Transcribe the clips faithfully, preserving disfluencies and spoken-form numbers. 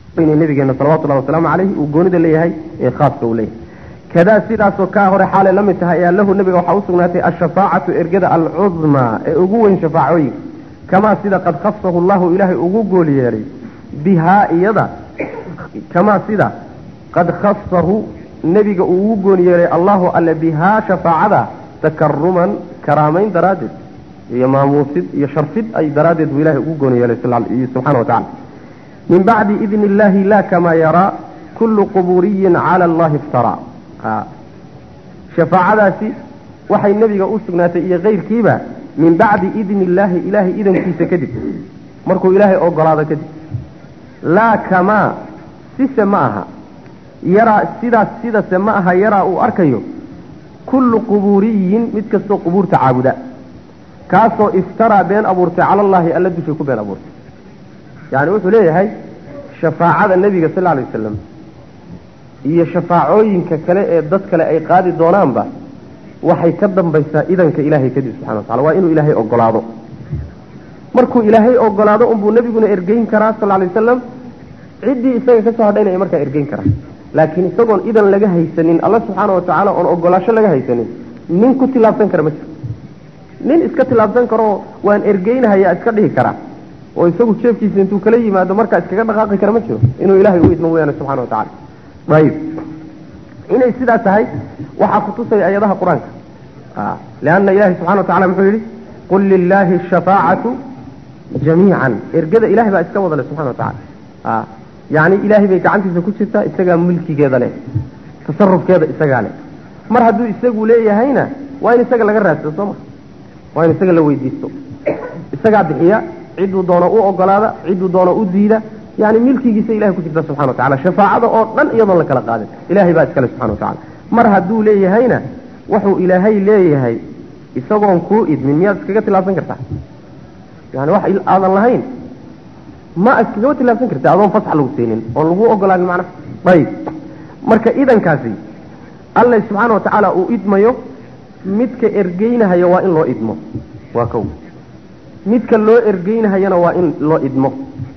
إن النبي صلى الله عليه وسلم عليه وجوند اللي هي خاص وليه كذا سيدا سكاه هر حال لم تهيأ له النبي وحوصناتي الشفاعة إرجاء العظمى أجوين شفاعي كما سيدا قد خصه الله إله أجوج ليري بها يدا كما سيدا قد خصه النبي أجوج ليري الله ألا بها شفاعة تكرما كرامين درادد يا ماموسد يا شرفد أي درادد وإله أجوج ليري سبحانه وتعالى من بعد إذن الله لا كما يرى كل قبوري على الله افترى آه. شفاعة سي وحي النبي أسقناتي غير كيبا من بعد إذن الله إلهي إذن كيس كذب مركو إلهي أقل هذا كذب لا كما سيسماها يرى سيدا سيدا سماها يرى أركيو كل قبوري متكسو قبور تعابدا كاسو افترى بين أبورت على الله الذي في بين أبورت يعني قلت ليه هاي شفاعة النبي صلى الله عليه وسلم هي شفاعوين ككلا ضد كلا أي قاضي دونان با وحي كدم بيسا إذن كإلهي كدي سبحانه وتعالى وإنه إلهي أقلاده مركو إلهي أقلاده أنبو النبي قلنا إرقين كرا صلى الله عليه وسلم عدي إساقه كسو هدين مركا إرقين كرا لكن إساقون إذن لقاها يسنين الله سبحانه وتعالى أن أقلاش لقاها يسنين من كنت لابتن كرا مثل من إسكت لابتن كرا وأن إرقين هيا إسكته كرا وإساقه شاف كيس انتو كلي ما دو مركا إسكت نقاقي كرا مثل إنه إلهي وإذن ويانا سبحانه وتعالى طيب إن السيدة هاي وحقتصي أيضها قرآن آه. لأن إلهي سبحانه وتعالى بيقول قل لله الشفاعة جميعا إرجد إلهي بقى استوضى له سبحانه وتعالى آه. يعني إلهي بيك عنتي سكوتشتا استجا ملكي كذا له تصرف كذا استجا له مر هدو استجوا ليه هنا وين استجا لجرة الصمة وين استجا لو يديستو استجا بحياة عدوا دونا أو أقلاده عدوا دونا أو زيدة يعني ملكي جيس إلهي كتبه سبحانه وتعالى شفاعة أو لن يضل لك لقادر إلهي بقى استجا سبحانه وتعالى مر هدو ليه هنا وحو إلهي ليه هاي يسوون كوئد من مياه سكجت الله سنكرته يعني واحد هذا اللهين ما سكجت الله سنكرته أظن فصح له سنين والله أقول عن المعنى طيب مركا إذا كاسي الله سبحانه وتعالى وإدمه يو متك إرجينها يوائن لو إدمه وكو متك لو إرجينها ينوائن لو إدمه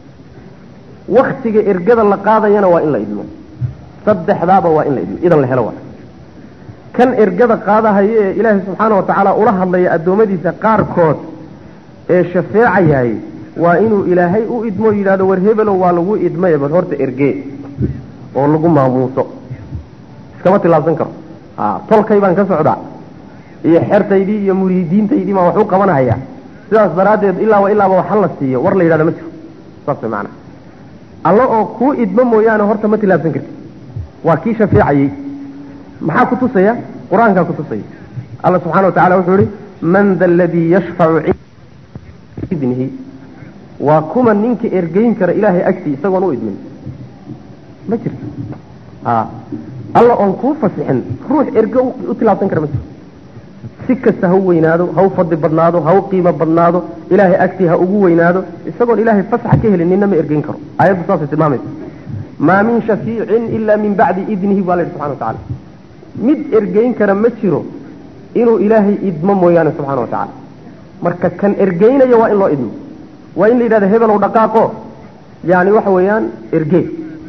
وقتك إرجد اللقاضة ينوائن لو إدمه صدح ذابه وإن لو إدمه إذا الهلوة كان إرجada qaadahay ilaahay subhanahu wa ta'ala ula hadlay adoomadiisa qaar kood ee shafeecayay waa inuu ilaahay u idmo yiraahdo war hebel waa lagu idmay bal horta ergee oo lagu maamuuso iskama tilaabsan karo ah tolkay baan ka socdaa iyo xertaydii iyo muriidiintaydii ma wax u qabanaya sidaas daraadeed ilaa wa ilaa waxa la siiyo war la yiraahdo ma jiro sabta macna alla oo ku idmo mooyaane horta ma tilaabsan kartid waa kii shafeecayay maxaa ku tusaya quraanka ku tusaya Allah subhanahu wa ta'ala wuxuu yiri man dhal ladhi yashfa'u 'idnihi wa kuma ninka ergeyn kara ilaahay agti isagoon u idmin ma jirto ah Allah on ku fasixin ruux erge u tilaabsan kara ma jirto si kasta ha weynaado ha fadhi badnaado ha qiimo badnaado ilaahay agti ha ugu weynaado isagoon ilaahay fasax ka helin ninna ma ergeyn karo ayadu saas tilmaamaysa ma min shafi'in illa min ba'di idnihi wa subhanahu wa ta'ala mid ergeyn kara ma jiro inuu ilaahay idmo mooyaane subhanahu wa ta'ala marka kan ergeynaya waa in loo idmo waa in la yiraahdo hebel oo dhaqaaqo yaani waxa weeyaan ergey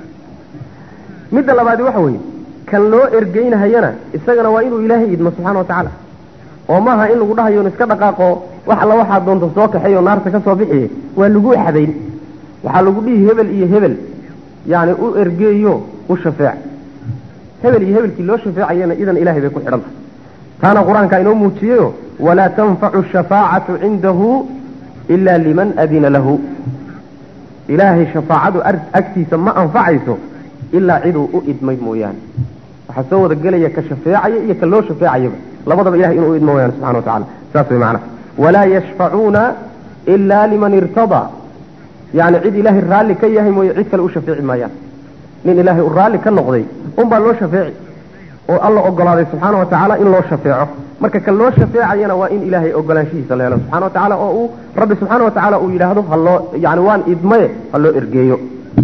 mid labaad waxa weey kan loo ergeynayana isagana waa inuu ilaahay idmo subhanahu wa ta'ala oo maaha in lagu dhahayo iska dhaqaaqo wax alla waxa doonto soo kaxeeyo naarta ka soo bixiye waa lagu xadeyn waxa lagu dhihi hebel iyo hebel yaani u ergeeyo u shafaac hebel iyo hebelkii loo shafeecayana idan ilaahay bay ku xidhan taana quraanka inoo muujiyo wala tanfa'u shafaa'atu 'indahu illa liman adina lahu ilaahay shafaa'adu agtiisa ma anfacayso illa cidu u idmay mooyaan waxa soo wada galaya ka shafeecaya iyo ka loo shafeecayaba labadaba ilaahay inuu idmo mooyaan subhanahu wa ta'ala saas way macna wala yashfa'una illa liman irtada yani cid ilaahay raali ka yahay mooy cid kale u shafeeci maayaan من إلهي الرالي كالنقضي أم بالله شفاعي والله أقول هذا سبحانه وتعالى إن الله شفاعه مركا كالله شفاعي أنا وإن إلهي أقول شيء صلى الله سبحانه وتعالى أو رب سبحانه وتعالى أو إلهه الله يعني وان إدمي الله إرقيه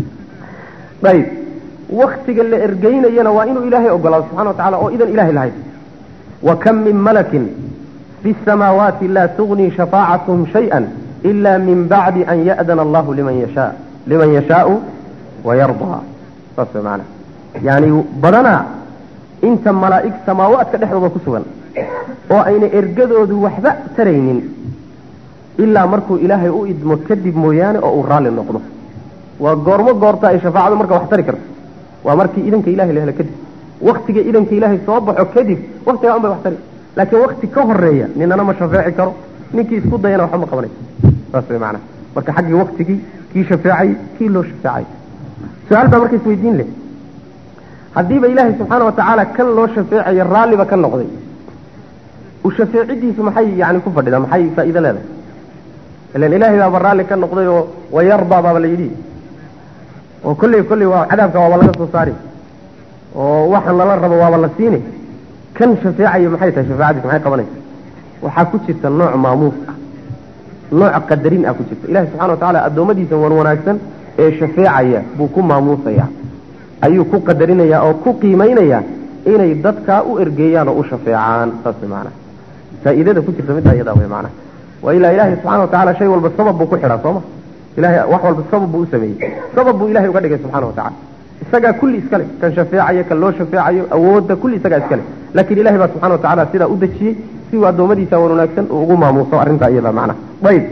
طيب وقت قال إرقينا ينا وإن إلهي أقول سبحانه وتعالى أو إذن إلهي الهي وكم من ملك في السماوات لا تغني شفاعتهم شيئا إلا من بعد أن يأذن الله لمن يشاء لمن يشاء ويرضى صفر معنا يعني بدنا انت ملائك سماوات كدحدوda ku sugan oo ayna ergadoodu waxba taraynin illa markuu ilaahay u idmo kadib mooyaane oo uu raali noqdo waa goormo goorta ay shafaacadu marka wax tari karto waa markii idanka ilaahay la helo kadib waqtiga idanka ilaahay soo baxo kadib waqtiga aan bay wax tari laakiin waqti ka horeeya ninana ma shafaaci karo ninkii isku dayana waxa ma qabanay saas macna marka xaqi waqtigi kii shafaacay kii loo shafaacay su'aal baa markii isweydiin leh haddii ba ilaahay subxaanahu wa tacaala kan loo shafeecayo raalliba ka noqday u shafeecidiisu maxay yani ku fadhidaa maxay faa'iido leedahay ilaan ilaahay baaba raalli ka noqday oo wayardaa baaba la yidhi oo kolley kolley waa cadaabka waaba laga soo saari oo waxaan lala rabo waaba la siinay kan shafeecayo maxay tahay shafaacadiisu maxay qabanaysa waxaa ku jirta nooc maamuus ah nooc qadarin ah ku jirta ilaahay subxaana wa tacaala addoommadiisa wan wanaagsan ee shafeecaya buu ku maamuusayaa ayuu ku qadarinayaa oo ku qiimaynayaa inay dadka u ergeeyaan oo u shafeecaan saas macna faa'iidada ku jirta mid ayada way macna wa ila ilaahi subhanahu wa ta'ala shay walba sabab buu ku xidhaa sooma ilaahi wax walba sabab buu u sameeyay sabab buu ilaahi uga dhigay subhanahu wa ta'ala isaga kulli iskale kan shafeecayo kan loo shafeecayo awoodda kulli isaga iskale laakiin ilaahi baa subhanahu wa ta'ala sida u dajiyay si uu adoomadiisa wanaagsan ugu maamuuso arrinta ayada macna bayb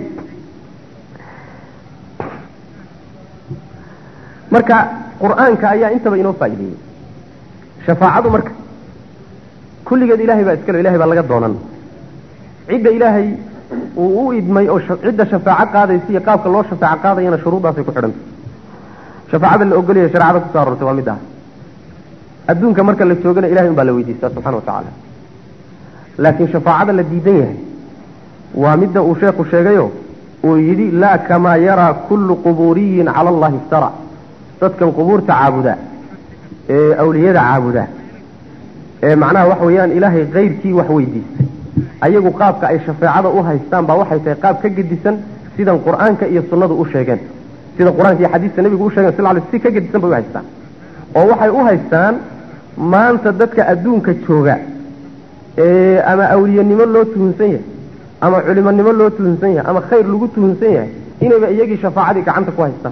marka quraanka ayaa intaba inoo faa'iideeyay shafaacadu marka kulligeed ilaahay baa iskale ilaahay baa laga doonan cidda ilaahay uu u idmay oo cidda shafaaco qaadaysa iyo qaabka loo shafaaco qaadayana shuruudaasay ku xidhan shafaacada la ogolyahay sharciyada ku saartay waa mid ah adduunka marka la joogana ilaahay baa la weydiistaa subhanahu wa ta'ala laakiin shafaacada la diidan yahay waa midda uu sheekhu sheegayo uu yidhi laa kama yara kullu quburiyin cala allahi iftara dadkan qubuurta caabuda ee awliyada caabuda ee macnaha wax weeyaan ilaahay qeyrkii wax weydiistay ayagu qaabka ay shafaacada u haystaan baa waxay tahay qaab ka gedisan sidan quraanka iyo sunnadu u sheegeen sida quraanka iyo xadiiska nabigu u sheegeen sallallahu alayhi wasallam si ka gedisan bay u haystaan oo waxay u haystaan maanta dadka adduunka jooga ee ama awliyanimo loo tuhunsan yahay ama culimanimo loo tuhunsan yahay ama khayr lagu tuhunsan yahay inayba iyagii shafaacadii gacanta ku haystaan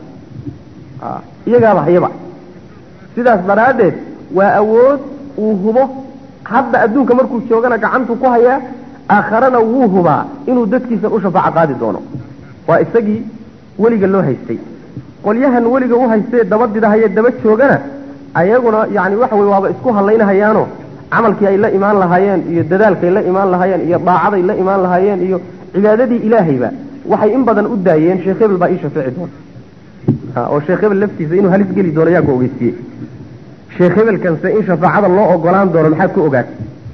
ah iyagaaba hayaba sidaas daraadeed waa awood uu hubo hadda adduunka markuu joogana gacantu ku hayaa aakharana wuu hubaa inuu dadkiisa u shafaaco qaadi doono waa isagii weliga loo haystay qolyahan weliga u haystay dabadidahaye daba joogana ayaguna yani waxa wey waaba isku hallaynahayaano camalkii ay la imaan lahaayeen iyo dadaalkay la imaan lahaayeen iyo daacaday la imaan lahaayeen iyo cibaadadii ilaahayba waxay in badan u daayeen sheekh hebel baa ii shafeeci doona oo sheekh hebel laftiisa inuu halis geli doono yaa ku ogeysiiyey sheekh hebelkanse in shafaacada loo ogolaan doono maxaad ku ogaatay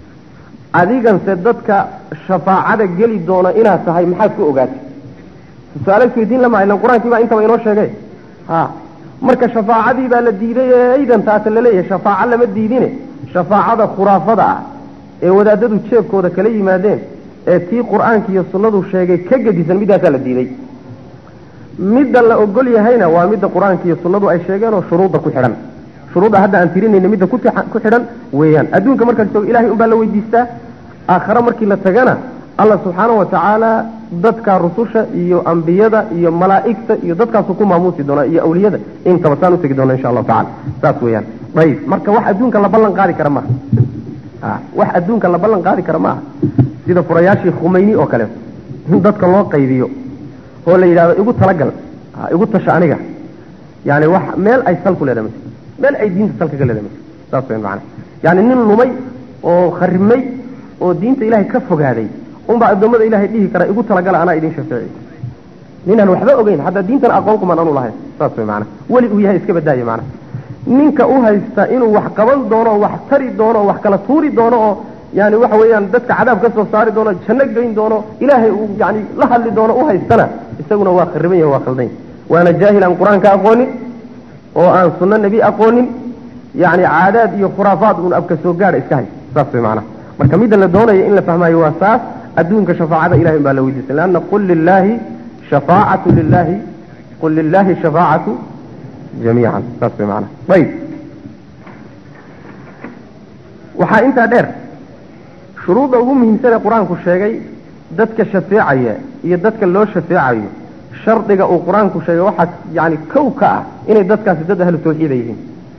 adiganse dadka shafaacada geli doona inaad tahay maxaad ku ogaatay su-aalo isweydiin lama ilan qur-aankii baa intaba inoo sheegay ha marka shafaacadii baa la diiday ee aydan taata laleeyahay shafaaco lama diidine shafaacada khuraafada ah ee wadaadadu jeebkooda kala yimaadeen ee tii qur-aanka iyo sunnadu sheegay ka gedisan middaasaa la diiday midda la ogol yahayna waa midda qur-aanka iyo sunnadu ay sheegeen oo shuruudda ku xidhan shuruudda hadda aan tirinayna midda ku ku xidhan weeyaan adduunka marka joogo ilaahay unbaa la weydiistaa aakhare markii la tagana allah subxaanahu wa tacaala dadka rususha iyo ambiyada iyo malaa'igta iyo dadkaasu ku maamuusi doona iyo awliyada intaba saan u tegi doona insha allahu tacala saas weeyaan ayib marka wax adduunka la ballan qaadi kara maaha a wax adduunka la ballan qaadi kara maaha sida furayaashii khumayni oo kale in dadka loo qaybiyo oo la yidhahdo igu talagal igu tasha aniga yani wax meel ay sal ku leedahay meel ay diinta salka ka leedahay saas weeyaan macna yani nin lumay oo kharimay oo diinta ilaahay ka fogaaday unbaa addoommada ilaahay dhihi kara igu talagala anaa idin shafeeci ninaan waxba ogeyn hadda diintan aqoon kuman anu lahayn saas way macna weli uu yahay iska badaayo macna ninka u haysta inuu wax qaban doono wax tari doono wax kala tuuri doono oo yani waxa weeyaan dadka cadaab ka soo saari doono janno geyn doono ilaahay uu yani la hadli doono u haystana isaguna waa khariban yahay waa khaldan waana jaahil aan qur-aanka aqoonin oo aan sunno nebi aqoonin yani caadaad iyo khuraafaad uun abka soo gaadha iska hay saas way macna marka midda la doonayo in la fahmaayo waa saas adduunka shafaacada ilahay baa la weydiisay lanna qul lilahi shafaacatu lilahi qul lilahi shafaacatu jamiican saas way macna ayib waxaa intaa dheer shuruudda ugu muhiimsan ee qur-aanku sheegay dadka shafeecaya iyo dadka loo shafeecayo shardiga uu qur-aanku sheegay waxaa yani kow ka ah inay dadkaasi dad ahlu tawxiida yihiin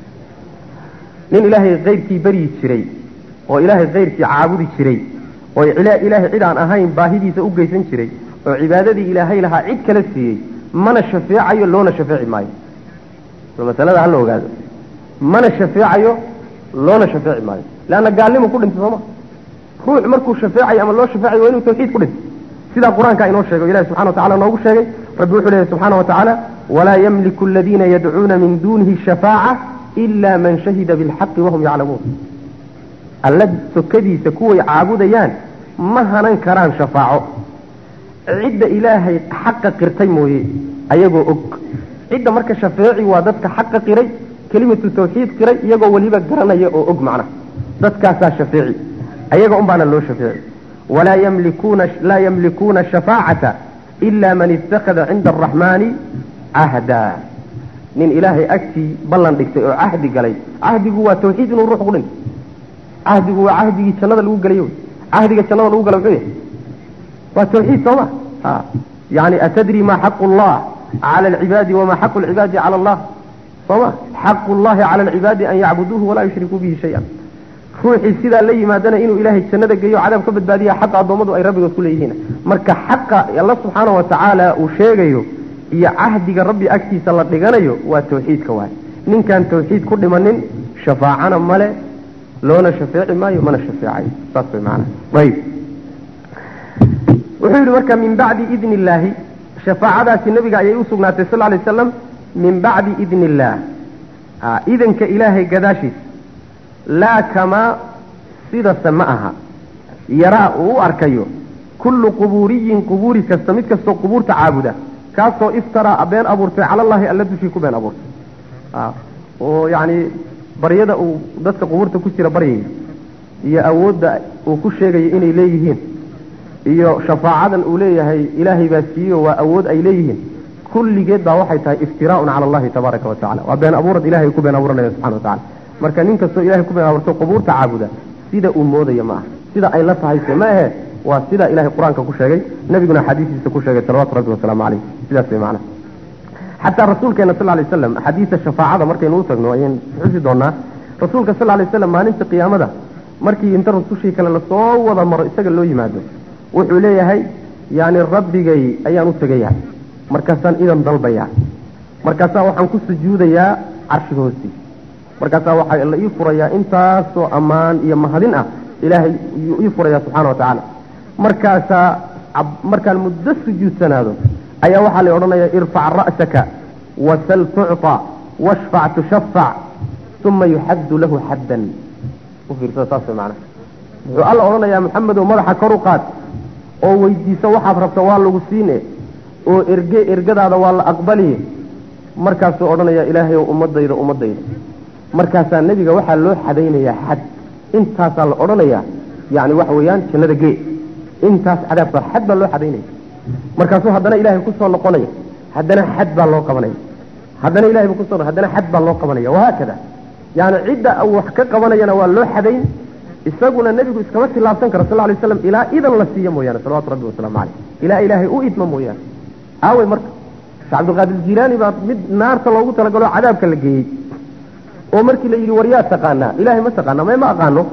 nin ilaahay kayrkii baryi jiray oo ilaahay kayrkii caabudi jiray oo ilaahay cid aan ahayn baahidiisa u geysan jiray oo cibaadadii ilaahay lahaa cid kala siiyey mana shafeecayo loona shafeeci maayo soo masalada hala ogaado mana shafeecayo loona shafeeci maayo leanna gaalnimu ku dhintay sooma ruux markuu shafeecayo ama loo shafeecayo waa inuu tawxiid ku dhinto sidaa qur-aanka inoo sheego ilahi subxana wa tacala noogu sheegay rabbi wuxuu leeyahy subxaana wa tacaala walaa yamliku aladiina yadcuuna min duunihi shafaaca ila man shahida bilxaqi wahum yaclamuun alla sokadiisa kuway caabudayaan ma hanan karaan shafaaco cidda ilaahay xaqa qirtay mooye ayagoo og cidda marka shafeeci waa dadka xaqa qiray kelimatu tawxiid qiray iyagoo weliba garanaya oo og macnaha dadkaasaa shafeeci ayaga un baana loo shafeeci walaa yamlikuuna laa yamlikuuna shafaacata ila man ittakhada cinda araxmaani cahda nin ilaahay agtii ballan dhigtay oo cahdi galay cahdigu waa tawxiid inuu ruux ku dhinto cahdigu waa cahdigii jannada lagu gelayo cahdiga jannada lagu gala muxuu yahay waa tawxiid sooma ha yani atadri ma xaqu llah cala alcibaadi wama xaqu lcibaadi cala allah sooma xaqu llahi cala alcibaadi an yacbuduuhu walaa yushrikuu bihi shay-an ruuxii sidaa la yimaadana inuu ilaahay jannada geeyo cadaab ka badbaadiya xaqa addoommadu ay rabbigood ku leeyihiin marka xaqa alla subxaana wa tacaala uu sheegayo iyo cahdiga rabbi agtiisa la dhiganayo waa tawxiidka waay ninkaan tawxiid ku dhimanin shafaacana male loona shafeeci maayo mana shafeecayo saas way macana ayib wuxuu yidhi marka min bacdi idni illaahi shafaacadaasi nabiga ayay u sugnaatay sal alay wasalam min bacdi idni illaah idanka ilaahay gadaashiisa laa kamaa sidase ma aha yaraa uu u arkayo kullu qubuuriyin qubuuri kasta mid kastoo qubuurta caabuda kaasoo iftaraa been abuurtay cala allahi alla dushii ku been abuurtay oo yacni baryada uu dadka qubuurta ku jira baryaya iyo awoodda uu ku sheegayo inay leeyihiin iyo shafaacadan uu leeyahay ilaahay baa siiyo waa awood ay leeyihiin kulligeed baa waxay tahay iftiraa'un cala allahi tabaaraka wa tacala waa been abuurad ilahay ku been abuuranaya subxana wa tacala marka nin kastoo ilahay ku been abuurto qubuurta caabuda sida uu moodaya ma aha sida ay la tahay se ma ahe waa sida ilahay qur-aanka ku sheegay nabiguna xadiisiisa ku sheegay salawatu rabbi wasalaamu caleyh sidaas way macnaha xataa rasuulkeena sal lay waslam axaadiisa shafaacada markaynu u tagno ayaan xusi doonaa rasuulka sal lay waslam maalinta qiyaamada markii inta rusushii kale lasoo wada maro isaga loo yimaado wuxuu leeyahay yani rabbigay ayaan u tegayaa markaasaan idan dalbayaa markaasaa waxaan ku sujuudayaa carshiga hoostiisa markaasaa waxaa la ii furayaa intaasoo ammaan iyo mahadin ah ilaahay yuu ii furayaa subxaana wa tacaala markaasaa markaan muddo sujuudsanaado ayaa waxaa la odhanayaa irfac ra'saka wasal tucطa washfac tushafac uma yuxaddu lahu xaddan u fiirsada saas way macnaha wuxuu alla odhanayaa maxamedow madaxa kor u qaad oo weydiiso waxaad rabta waa lagu siine oo erge ergadaada waa la aqbaliye markaasuu odhanayaa ilaahay ow ummadayda ummadayda markaasaa nebiga waxaa loo xadaynayaa xad intaasaa la odhanayaa yani waxa weeyaan jannada gee intaas cadaabka xad baa loo xadaynaya markaasuu haddana ilaahay kusoo noqonaya haddana xad baa loo qabanaya haddana ilahay ba kuso haddana xad baa loo qabanaya wahaakada yani cidda wax ka qabanayana waa loo xadayn isaguna nebigu iskama tilaabsan karo sal lay waslam ilaa idan la siiyo mooyaane salawatu rabbi wasalaamu caleyh ilaa ilaahay u idma mooyaane aawey marka sheekh cabdilqaadir jilaani baa mid naarta loogu talagalo cadaabka la geeyey oo markii la yidhi war yaa taqaanaa ilahay ma taqaana may ma aqaano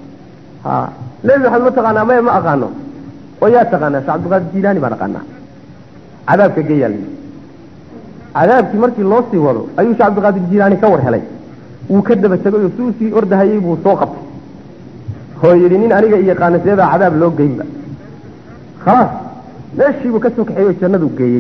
ha nebi maxamed ma taqaanaa may ma aqaano oo yaa taqaanaa sheekh cabdilqaadir jilaani baan aqaanaa cadaabka geeyaa la yidhi cadaabkii markii loo sii wado ayuu sheekh cabdilqaadir jilaani ka war helay wuu ka daba tegay oo suu sii ordahayey buu soo qabtay oo yidhi nin aniga iyo qaanaseebaa cadaab loo geynba khalaas meeshiibuu ka soo kaxeeyey oo jannadu geeyey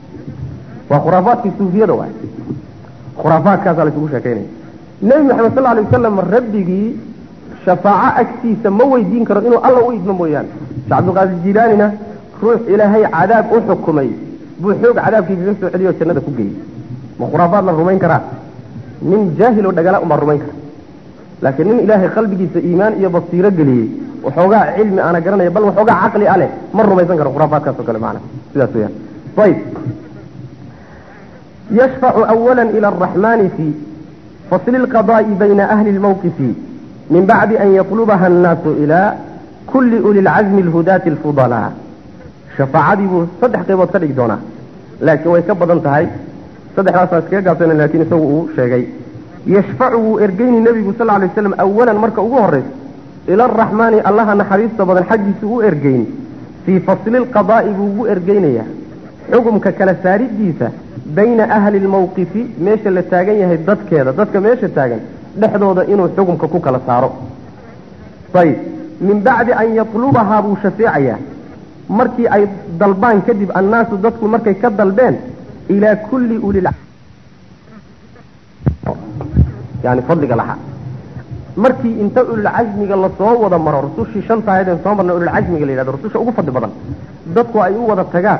waa khuraafaadkii suufiyada waay khuraafaadkaasaa laysugu sheekaynaya nebi maxamed sal alay wasalam rabbigii shafaaco agtiisa ma weydiin karo inuu alla u idmo mooyaane sheekh cabdilqaadir jilaanina ruux ilaahay cadaab u xukumay buu xoog cadaabkii kaga soo celiyey oo jannada ku geeyey ma khuraafaad la rumayn karaa nin jaahil oo dhagala umaa rumayn kara laakiin nin ilaahay qalbigiisa iimaan iyo basiiro geliyey waxoogaa cilmi aana garanaya bal waxoogaa caqli a leh ma rumaysan karo khuraafaadkaas oo kale macna sidaas weyaan ayb yashfacu awala ila araxmani fi fasli lqadaa'i bayna ahli lmawqifi min bacdi an yatlubaha annaasu ilaa kulli uli lcazmi alhudaati alfudalaa shafaacadii buu saddex qaybood ka dhigi doonaa laakiin way ka badan tahay saddexdaas iskaga gaabsan laakiin isagu uu sheegay yashfacu wuu ergeyni nebigu sal alay waslam awalan marka ugu horraysa ila araxmaani allaha naxariista badan xaggiisa u ergeyni fii fasli lqadaa'i buu ugu ergeynayaa xukumka kala saaridiisa bayna ahli lmawqifi meesha la taagan yahay dadkeeda dadka meesha taagan dhexdooda inuu xukumka ku kala saaro ayib min bacdi an yatlubahaa buu shafeecayaa markii ay dalbaan kadib annaasu dadku markay ka dalbeen ilaa kulli ulil yani fadliga lahaa markii inta ululcasmiga lasoo wada maro rusushii shanta ahaydeen soo marna ululcasmiga la yidhahdo rususha ugu fadli badan dadku ay u wada tagaan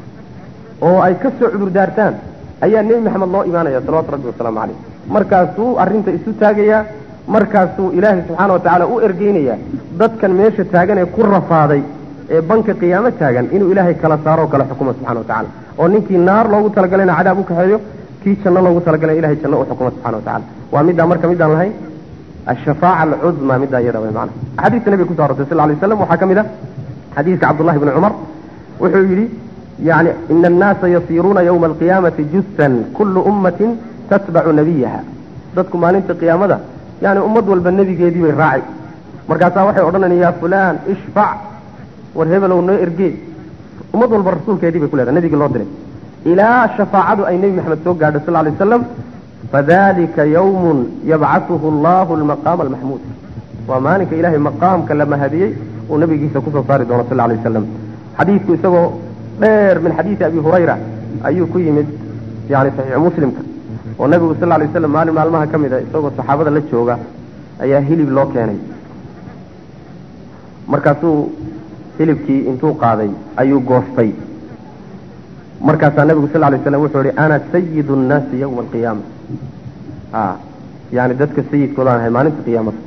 oo ay ka soo cudur daartaan ayaa nebi maxamed loo imaanaya salawatu rabbi wasalaamu caleyh markaasuu arrinta isu taagayaa markaasuu ilaahay subxaana wa tacaala u ergeynayaa dadkan meesha taagan ee ku rafaaday ee banka qiyaamo taagan inuu ilaahay kala saaro oo kala xukumo subxana wa tacala oo ninkii naar loogu talagalayna cadaab u kaxeeyo kii janno loogu talagalay ilahay janno u xukumo subxana wa tacala waa middaa marka midaan lahayn ashafaaca alcudma middaa iyada way macana xadiiska nabiga kuso arortay sal ly waslam waxaa ka mid a xadiiska cabdullahi bni cumar wuxuu yidhi yani ina annaasa yasiiruuna yowma alqiyaamati jussan kullu ummatin tatbacu nabiyaha dadku maalinta qiyaamada yani ummad walba nebigeedii bay raaci markaasaa waxay odhanayaan yaa fulaan ishfac war hebelow noo ergee ummad walba rasuulkeedii bay ku leedahay nebigii loo diray ilaa shafaacadu ay nebi maxamed soo gaadho sal lay wasalam fadalika yawmun yabcatuhu allahu almaqaama almaxmuud waa maalinka ilaahay maqaamka la mahadiyey uu nabigiisa kusoo saari doono sal lay wasalam xadiidku isagoo dheer min xadiidi abi hurayra ayuu ku yimid yani saxiixu muslimka oo nabigu sal lay waslam maalin maalmaha ka mid a isagoo saxaabada la jooga ayaa hilib loo keenay markaasuu hilibkii intuu qaaday ayuu goostay markaasaa nabigu sal lay slam wuxuu ihi ana sayidu nnaasi yawma alqiyaama a yani dadka sayidkoodaan ahay maalinta qiyaamada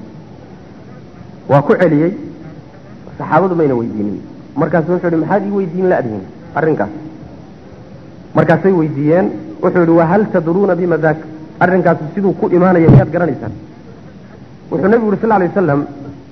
waa ku celiyey saxaabadu mayna weydiinin markaasu wuxuu ihi maxaad ii weydiin la-dihin arrinkaas markaasay weydiiyeen wuxuu ihi wahal tadruuna bima daak arrinkaasi siduu ku imaanaya miyaad garanaysaan wuxuu nabigu yuri sal lay wasalam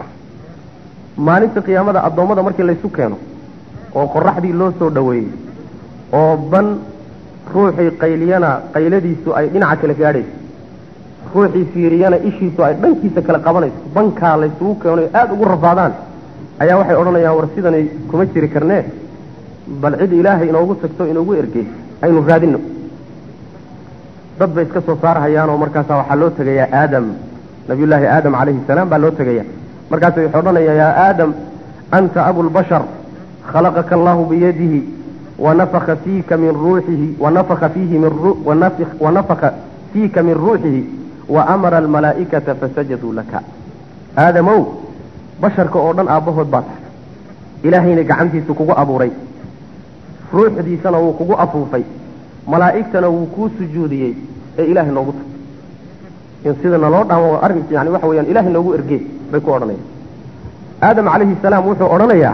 maalinta qiyaamada addoommada markii laysu keeno oo qoraxdii loo soo dhoweeyey oo ban ruuxii qayliyana qayladiisu ay dhinaca kale gaadhayso ruuxii fiiriyana ishiisu ay dhankiisa kale qabanayso bankaa laysugu keeno aada ugu rafaadaan ayaa waxay odhanayaan war sidanay kuma jiri karnee bal cid ilaahay inoogu tagto inoogu ergey aynu raadino dad bay iska soo saarhayaan oo markaasaa waxaa loo tegayaa aadam nabiyullaahi aadam calayhi salaam baa loo tegaya markaasa waxay odhanaya yaa aadam anta abulbashar khalaqaka allahu biyadihi wanafaka fiika min ruuxihi wanafaka fiihi min wanafaka fiika min ruuxihi waamara almalaa'ikata fasajaduu laka aadamow basharka oo dhan aabbahood baa tahay ilaahayna gacantiisa kugu abuuray ruuxdiisana wuu kugu afuufay malaa'igtana wuu kuu sujuudiyey ee ilaahay noogu tag in sida naloo dhaamo arrin yani waxa weeyaan ilaahay noogu ergey bay ku odhanayaan aadam calayhi salaam wuxuu odhanayaa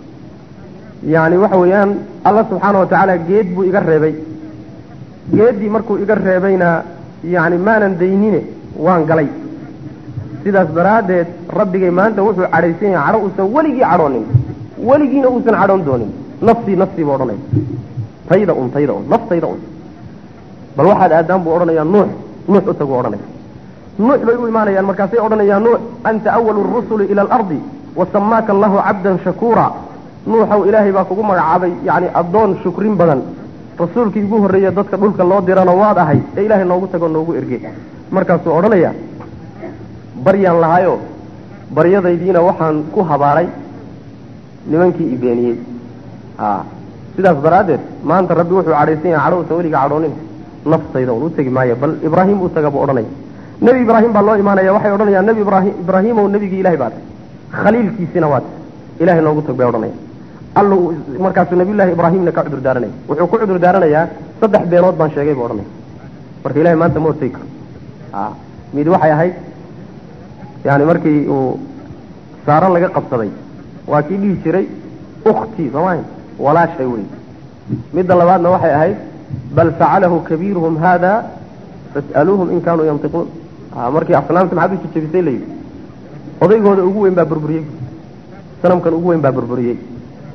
yani waxa weeyaan alla subxaana wa tacaala geed buu iga reebay geeddii markuu iga reebayna yani maanan daynine waan galay sidaas daraaddeed rabbigay maanta wuxuu cadhaysan yahay cadho uusan weligii cadhoonin weligiina uusan cadhoon doonin nafsii nafsii buu odhanaya tayda un tayda un naftayda un bal waxaad aadaan buu odhanayaa nuux nuux u taguu odhanaya nuux bay u imaanayaan markaasay odhanayaan nuux anta awalu rusuli ila alardi wasamaaka allahu cabdan shakuura nuuxow ilaahay baa kugu magacaabay yani addoon shukrin badan rasuulkii ugu horreeya dadka dhulka loo dirana waad ahay ee ilaahay noogu tagoo noogu erge markaasuu odhanaya baryaan lahayo baryadaydiina waxaan ku habaaray nimankii i beeniyey a sidaas daraaddeed maanta rabbi wuxuu cadhaysan yahay cadho usan weliga cadhoonin naftayda un u tegi maayo bal ibraahim uu taga buu odhanaya nebi ibraahim baa loo imaanaya waxay odhanayaan nebi ibraahim ibraahimow nebigii ilahay baa tahay khaliilkiisina waa tahay ilahay noogu tag bay odhanaya alla markaasuu nabiyullaahi ibraahimna ka cudur daaranaya wuxuu ku cudur daaranayaa saddex beenood baan sheegay buu odhanaya marka ilahay maanta ma hortegi karo a mid waxay ahayd yani markii uu saaro laga qabsaday waa kii dhihi jiray uktii soomaaha walaashay wey midda labaadna waxay ahayd bal facalahu kabiiruhum haada fas'aluuhum in kaanuu yantiquun markii asnaamta maxaad u jejebisay layidhi odaygooda ugu weyn baa burburiyey sanamkan ugu weyn baa burburiyey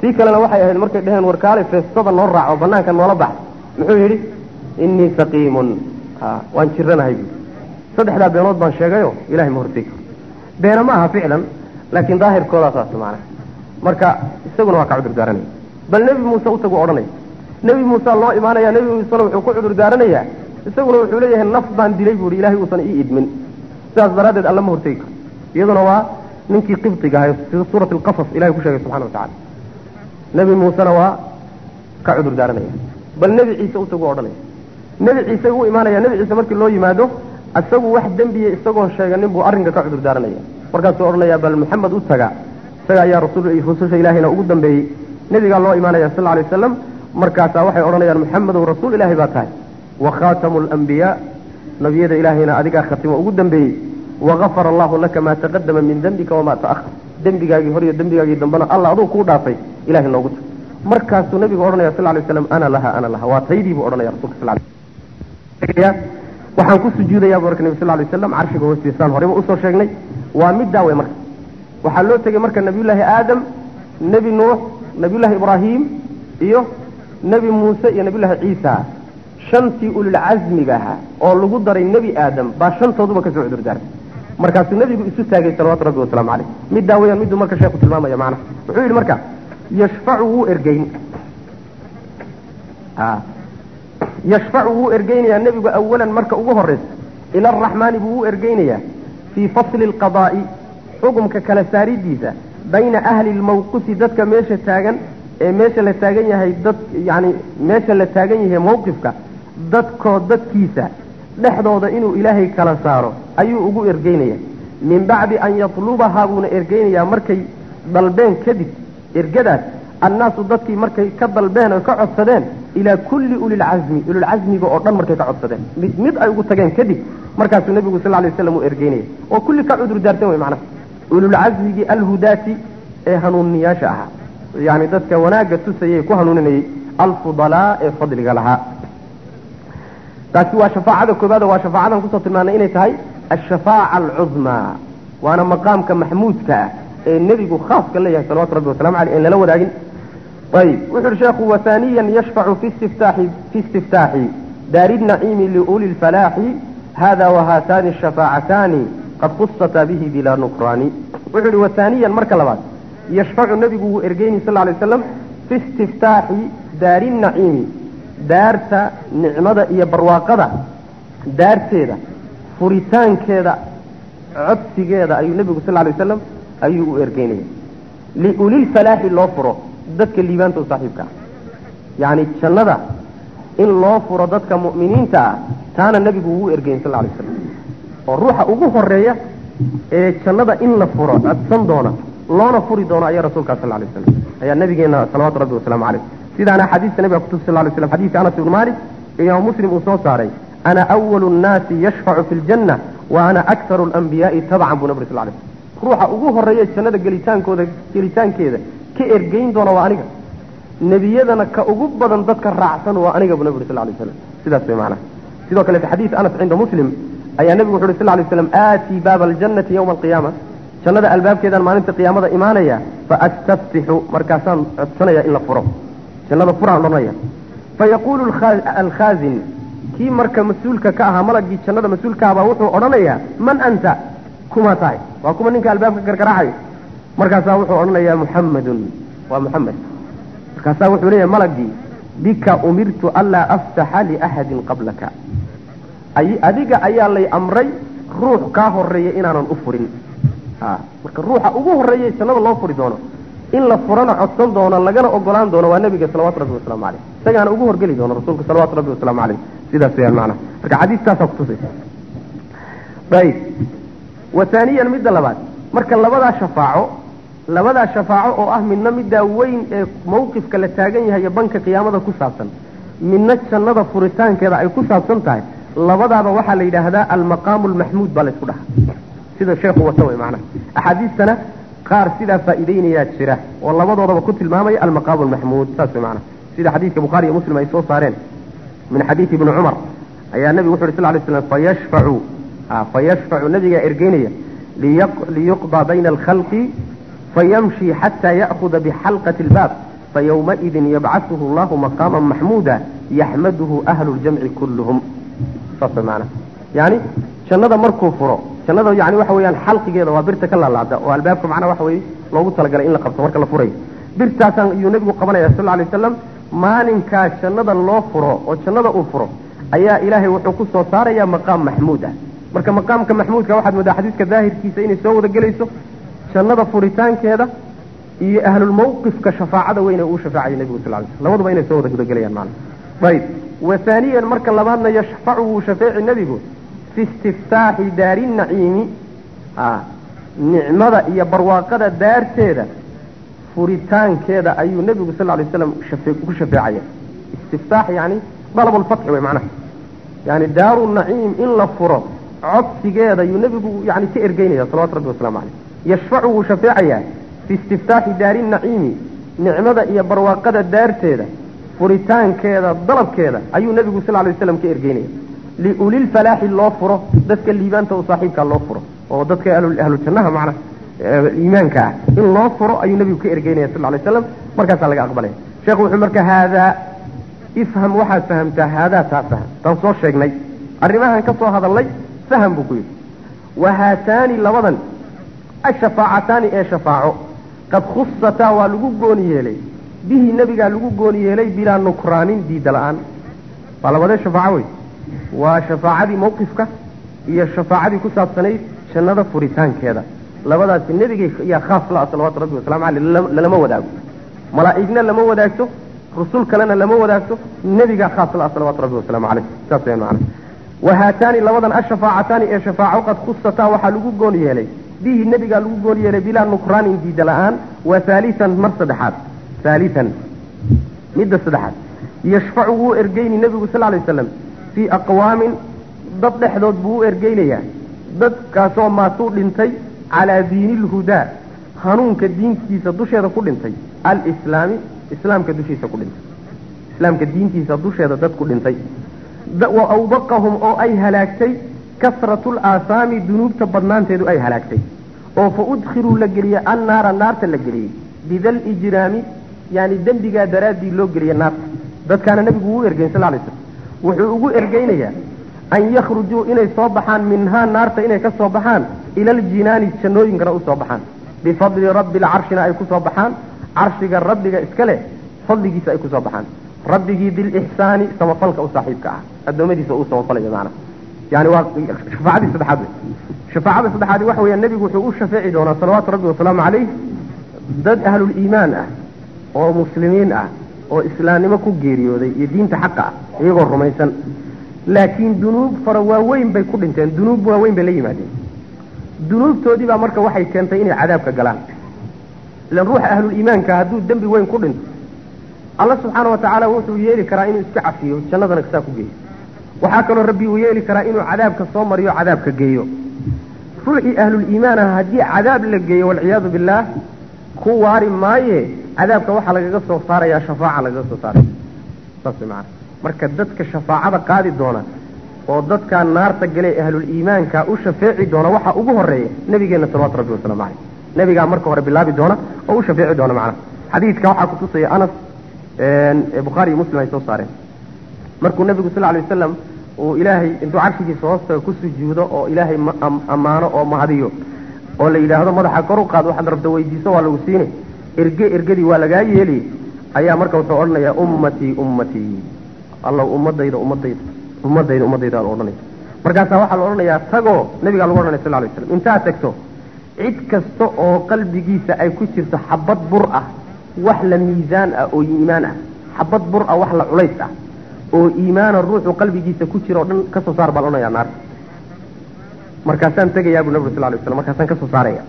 tii kalena waxay ahayd markay dhaheen warkaale feestada noo raaco banaanka noola bax muxuu yidhi innii saqiimun ha waan jiranahay buui saddexdaa beenood baan sheegayo ilahay ma hortegi karo beena ma aha ficlan laakiin daahirkoodaa saas macana marka isaguna waa ka cudur daaranaya bal nebi muuse u tagu odhanaya nebi muuse loo imaanaya nebi muusena wuxuu ku cudur daaranayaa isaguna wuxuu leeyahay naf baan dilay buuhi ilahay uusan ii idmin sidaas daraaddeed alla ma hortegi karo iyaduna waa ninkii qibdiga ahay sida suurat alqasas ilahay ku sheegay subxana watacala nebi muusena waa ka cudur daaranaya bal nebi ciise u tagu odhanaya nebi ciise u imaanaya nebi ciise markii loo yimaado isagu wax dembiya isagoo sheeganin buu arrinka ka cudur daaranaya markaasuu odhanaya bal maxamed u taga isaga ayaa rasul rususha ilaahayna ugu dambeeyey nebigaa loo imaanaya sal alay wasalam markaasaa waxay odhanayaan maxamedow rasuul ilaahay baa tahay wa khaatamu alambiyaa nabiyada ilaahayna adigaa khatimo ugu dambeeyey wagafara allahu laka maa taqadama min dembika wamaa ta'ahar dembigaagii hor iyo dembigaagii dambena alla aduu kuu dhaafay ilahay noogu tag markaasuu nabigu odhanaya sal lay waslam ana laha ana laha waa taydii buu odhanaya rasulka sal waxaan ku sujuudayaa bu marka nebi sal lay waslam carshiga hoostiisaan horeyba usoo sheegnay waa middaa wey marka waxaa loo tegey marka nabiyullaahi aadam nebi nuux nabiyullaahi ibraahim iyo nebi muuse iyo nabiyullaahi ciisa shantii ululcasmiga ahaa oo lagu daray nebi aadam baa shantooduba kasoo cudur daaray markaasuu nebigu isu taagay salawaatu rabbi wasalaamu caleyh middaa weyaan miduu marka sheekhu tilmaamaya macnaha wuxuu yidhi marka yashfacu wuu ergeyn yashfacu wuu ergeynayaa nebigu awalan marka ugu horraysa ila araxmaani buu u ergeynayaa fii fasli alqadaa'i xukumka kala saaridiisa bayna ahli lmawqifi dadka meesha taagan ee meesha la taagan yahay dad yani meesha la taagan yahay mawqifka dadkoo dadkiisa dhexdooda inuu ilaahay kala saaro ayuu ugu ergeynaya min bacdi an yatlubahaa buuna ergeynayaa markay dalbeen kadib ergadaas annaasu dadkii markay ka dalbeen oo ka codsadeen ilaa kulli ulilcasmi ulilcasmiga oo dhan markay ka codsadeen mid mid ay ugu tageen kadib markaasuu nebigu sal lay waslam uu ergeynaya oo kulli ka cudur daarteen way macnaha ululcasmigii alhudaati ee hanuuniyaasha ahaa yani dadka wanaagga tusayay ku hanuuninayay alfudalaa ee fadliga lahaa taasi waa shafaacada koobaad oo waa shafaacadan kusoo tilmaanay inay tahay ashafaaca alcudmaa waana maqaamka maxmuudka ah ee nebigu khaaska leeyahay salawatu rabbi wasalamu aleyh en lala wadaagin ayib wuxu uhi sheekhu wahaaniyan yashfacu fi istiftaaxi fi istiftaaxi daari naciimi liuli lfalaaxi hada wahaataani ashafaacataani qad khusata bihi bilaa nukraani wuxuu ihi wahaaniyan marka labaad yashfacu nebigu wuu ergeyni sal lay waslam fi istiftaaxi daari naciimi daarta nicmada iyo barwaaqada daarteeda furitaankeeda codsigeeda ayuu nebigu sal lay waslam ayuu u ergeynaya liulilfalaaxi loo furo dadka liibaanta u saaxiibka ah yacni jannada in loo furo dadka mu'miniinta ah taana nebigu wuu ergeyn sal lay waslam oo ruuxa ugu horeeya ee jannada in la furo codsan doona loona furi doono ayaa rasuulkaa sal lay waslam ayaa nabigeena salawaatu rabbi wasalaamu caleyh sidaana xadiista nabiga kutusi sal lay slam xadiidka anas ibnu malik imaam muslim uu soo saaray ana awalu nnaasi yashfacu fi ljanna wa ana akharu alanbiyaai tabcan buu nabri sal lay slam ruuxa ugu horeeya jannada gelitaankooda gelitaankeeda ka ergeyn doona waa aniga nebiyadana ka ugu badan dadka raacsan waa aniga buu nabri sal lay slam sidaas way macnaha sidoo kaleete xadiid anas cinda muslim ayaa nebigu wuxu uhi sal lay slam aatii baaba aljannati yawma alqiyaama jannada albaabkeedaan maalinta qiyaamada imaanaya faastaftixu markaasaan codsanaya in la furo jannada furaan odhanaya fayaquulu alkhaazin kii marka mas-uulka ka ahaa malagii jannada mas-uulka ahbaa wuxuu odhanayaa man anta kuma tahay waa kuma ninka albaabka gargaraacayo markaasaa wuxuu odhanayaa muxammadun waa muxamed markaasaa wuxuu leeyahay malagii bika umirtu anlaa aftaxa liaxadin qablaka adiga ayaa lay amray ruux kaa horeeya inaanan u furin marka ruuxa ugu horeeya jannada loo furi doono in la furana codsan doono lagana ogolaan doono waa nabiga salawaatu rabbi wasalaamu caleyh isagaana ugu horgeli doono rasuulka salawaatu rabbi wasalaamu caleyh sidaas weyaan macnaha marka xadiistaasaa kutusaysa ayib wahaaniyan midda labaad marka labadaa shafaaco labadaa shafaaco oo ah midna middaa weyn ee mawqifka la taagan yahay iyo banka qiyaamada ku saabsan midna jannada furitaankeeda ay ku saabsan tahay labadaaba waxaa la yidhaahdaa almaqaamu almaxmuud baa laysku dhahaa sida sheekhu wata wey macnaha axaadiistana qaar sidaa faa'iideynayaa jira oo labadoodaba ku tilmaamaya almaqaamu almaxmuud saas wey macnaha sida xadiidka bukhaari iyo muslim ay soo saareen min xadiidi ibni cumar ayaa nebigu wuxu uhi sal lay slam fayashfacu fayashfacu nabigaa ergeynaya liyuqdaa bayna alkhalqi fayamshi xataa ya'kuda bixalqati albaab فيومئذ يبعثه الله مقاما محمودا يحمده أهل الجمع كلهم صف معنا يعني جنة مركو فرو جنة يعني وحوي الحلق كذا وبرتك الله العبد والبابكم معنا وحوي لو قلت لك إن لقبت مرك الله فري برتا ينبي قبل صلى الله عليه وسلم ما ننكا جنة الله فرو وجنة أفرو أيا إلهي وحكوس وصار يا مقام محمودا مرك مقام كمحمود كواحد مدى حديث كظاهر كيسين يسوي ذا جلسه جنة فريتان كذا iyo ahlul mawqifka shafaacada weyna uu shafaacay nabiga sallallahu alayhi wasallam labadaba inay soo wada gudagelayaan macna bayt wa thaniyan marka labaadna yashfa'u shafaa'i nabigu fi istiftahi daarin na'iimi ah nicmada iyo barwaaqada daarteeda furitaankeeda ayuu nabigu sallallahu alayhi wasallam shafaac ku shafaacay istiftah yani talab al-fath way macna yani daarun na'iim in la furo codsigeeda ayuu nabigu yani ka ergeynaya sallallahu alayhi wasallam yashfa'u shafaa'aya في استفتاح دار النعيم نعمة إيا برواقة دار تيدا فريتان كيدا ضرب كيدا أيو النبي صلى الله عليه وسلم كإرقيني لأولي الفلاح الله فرة ذاتك الليبان توصاحبك الله فرة وذاتك أهل الجنة معنا الإيمان كاه الله فرة أيو النبي كإرقيني صلى الله عليه وسلم مركز لك أقبله شيخ محمد هذا افهم واحد فهمته هذا تفهم تنصر شيخني الرماها انكسوا هذا اللي فهم بكوي وهاتان لوضا الشفاعتان اي شفاعه قد خصتا ولغو غوني يلي به النبي قال لغو غوني يلي بلا نكران ديد الان فلا بده شفاعه وشفاعه موقفك هي الشفاعه كسابسنيد جنده فريتان كده لبداس النبي يا خاص لا صلوات ربي وسلام عليه لما وداغ ملائكنا لما وداغتو رسول كلنا لما وداغتو النبي خاص لا صلوات ربي وسلام عليه تاسين معنا وهاتان لبدن الشفاعتان اي شفاعه قد خصتا وحا لغو غوني يلي به النبي قال لغو غوني يلي بلا نكران ديد الان وثالثا مرصدحات ثالثا مد الصدحات يشفعه ارجيني النبي صلى الله عليه وسلم في اقوام ضد دحدود بو ارجينيا ضد كاسو ما سو دنتي على دين الهدى قانون كدين كيسا دوشيدا كو دنتي الاسلامي اسلام كدوشيسا كو دنتي اسلام كدين كيسا دوشيدا دد كو دنتي واوبقهم او اي هلاكتي كثرة الآثام ذنوب تبضنان تيدو اي هلاكتي او فادخلوا لجريا النار النار تلجري بذا الاجرام يعني دنبغا درادي لو جريا النار دد كان النبي هو ارجين صلى الله عليه وسلم وحو ugu ergeynaya an yakhruju inay soo baxaan minha naarta inay ka soo baxaan ila aljinani jannooyin gara u soo baxaan bi fadli rabbil arshina ay ku soo baxaan arshiga rabbiga iskale fadligiisa ay ku soo baxaan rabbigi dil ihsani samafalka u saaxiibka ah adoomadiisa uu samafalay macna yani waa shafaacadi saddexaad shafaacada saddexaad waxa weeye nabigu wuxuu u shafaaci doonaa salawaatu rabbi wa salaamu alayhi dad ahlul iimaan ah oo muslimiin ah oo islaamnimo ku geeriyooday iyo diinta xaqa ah iyagoo rumaysan laakiin dunuub fara waaweyn bay ku dhinteen dunuub waaweyn bay la yimaadeen dunuubtoodii baa marka waxay keentay inay cadaabka galaan lan ruuxa ahlul iimaanka hadduu dembi weyn ku dhinto Allah subxaanahu wa ta'aala wuxuu yeeli karaa inuu iska cafiyo jannadana ka ku geeyo waxaa kaloo rabbi uu yeeli karaa inuu cadaabka soo mariyo cadaabka geeyo ruuxii ahlul iimaan ah haddii cadaab la geeyo wal ciyaadu billah ku waari maaye cadaabka waxaa lagaga soo saarayaa shafaaca lagaga soo saaraya saas macna marka dadka shafaacada qaadi doona oo dadka naarta galay ahlul iimaanka u shafaaci doona waxa ugu horeeya nabigeena sallallahu alayhi wasallam nabiga marka hore bilaabi doona oo u shafaaci doona macna xadiidka waxa ku tusaya Anas ee Bukhari Muslim ay soo saareen markuu nabigu sallallahu alayhi wasallam oo ilaahay intuu carshigiisa hoosta ku sujuudo oo ilaahay amaano oo mahadiyo oo la yiraahdo madaxa kor u qaad waxaad rabto weydiiso waa lagu siinay erge ergadi waa laga yeeli ayaa marka wuxuu oranayaa ummati ummati Allah ummadayda ummadayda ummadayda ummadayda oo oranay markaas waxa la oranayaa tago nabiga lagu oranay sallallahu alayhi wasallam inta tagto cid kasta oo qalbigiisa ay ku jirto xabad bur ah wax la miisaan ah oo iimaan ah xabad bur ah wax la culays ah oo iimaan ruuxu qalbigiisa ku jiro dhan ka soo saar bal oranaya naar markaasaan tagayaa nabiga sallallahu alayhi wasallam markaasaan ka soo saaraya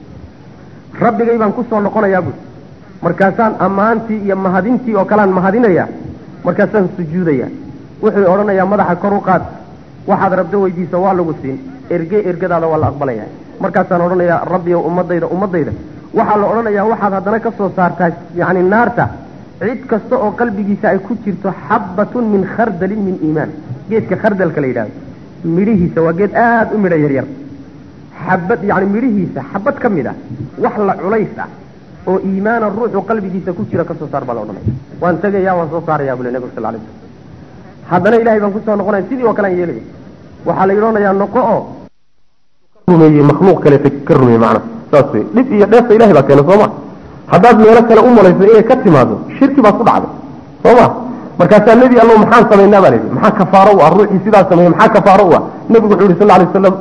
rabbigay baan ku soo noqonayaa buu markaasaan amaantii iyo mahadintii oo kalaan mahadinaya markaasaan sujuudaya wuxuu oranayaa madaxa kor u qaad waxaad rabto weydiiso waa lagu siin erge ergadaada waa la aqbalaya markaasaan oranayaa rabbiyow ummadayda ummadayda waxa la oranayaa waxaad hadana ka soo saartaa yaani naarta cid kasta oo qalbigiisa ay ku jirto habbatun min khardal min iimaan geedka khardalka la yiraahdo midhihiisa waa geed aad u midho yar yar xabad yaani midhihiisa xabad kamida wax la culays ah oo iimaan ruuxu qalbigiisa ku jira ka soo saar baa la odhanaya waan tagayaa waan soo saarayaa buu nabiga sallallahu alayhi wasallam haddana ilaahay baan ku soo noqonaya sidii oo kale aan yeelay waxaa la yidhanayaa noqo oo rumeeyey makhluuq kale ka rumeeyey macna saas wey dhib iyo dheefta ilaahay baa keena sooma haddaad meelo kale u malayso inay ka timaado shirki baad ku dhacday sooma markaasaa nebi allow maxaan samaynaa baa layidhi maxaa kafaaro u ah ruuxii sidaas sameeyey maxaa kafaaro u ah nebigu wuxuu yihi sal alay wasalam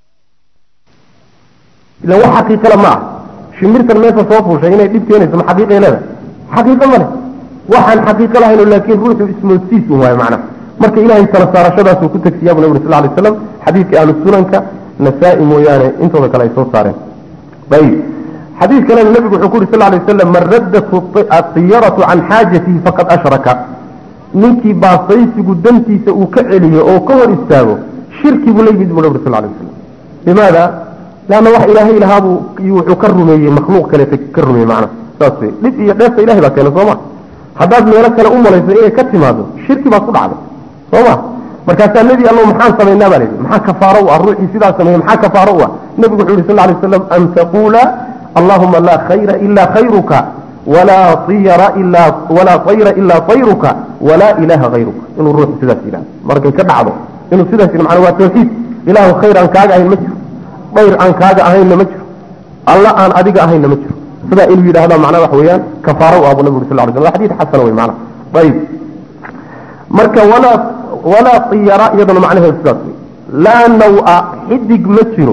ila wax xaqiiqala ma ah shimirtan meesha soo fuushay inay dhib keenayso ma xaqiiqay leedahay xaqiiqo ma leh waxaan xaqiiqo lahayn laakiin ruuxu ismoodsiis un waayo macnaha marka ilaahay tala saarashadaasuu ku tegsiyaa buu nabigu sal alay wasalam xadiidka ahlu sunanka nasaa-i mooyaane intooda kale ay soo saareen ayib xadiid kalena nebigu wuxuu ku yuri sal alay wasalam man raddathu atiyaratu can xaajatihi faqad ashraka ninkii baasaysigu dantiisa uu ka celiyo oo ka hor istaago shirki buu la yimid buu nabigu sal alay wasalam limaada laanna wax ilaahay lahaabuu wuxuu ka rumeeyey makhluuq kale ka rumeeyey macnaha saas wey dhib iyo dheefta ilahay baa keena sooma haddaad meelo kale u malayso inay ka timaado shirki baad ku dhacday sooma markaasaa nebi allow maxaan samaynaa baa layidhi maxaa kafaaro u ah ruuxii sidaas sameeyey maxaa kafaaro u ah nebigu wuxuu yihi sal alay wasalam an taquula allahuma laa khayra ilaa khayruka walaa tiyara ilaa walaa tayra ilaa tayruka walaa ilaaha hayruka inuu ruuxu sidaas yidhahdo markay ka dhacdo inuu sidaas yidhahdo macnaa waa tawxiid ilaahu khayr aan kaaga ahayn ma jiro dayr aan kaaga ahaynna ma jiro alla aan adiga ahaynna ma jiro sidaa inuu yidhahda macnaa wax weeyaan kafaaro u ah buu nabigu sal alay slam waa xadiid xasana wey macnaa ayib marka walaa walaa tiyara iyadana macnaheedu sidaas wey laa naw-a xidig ma jiro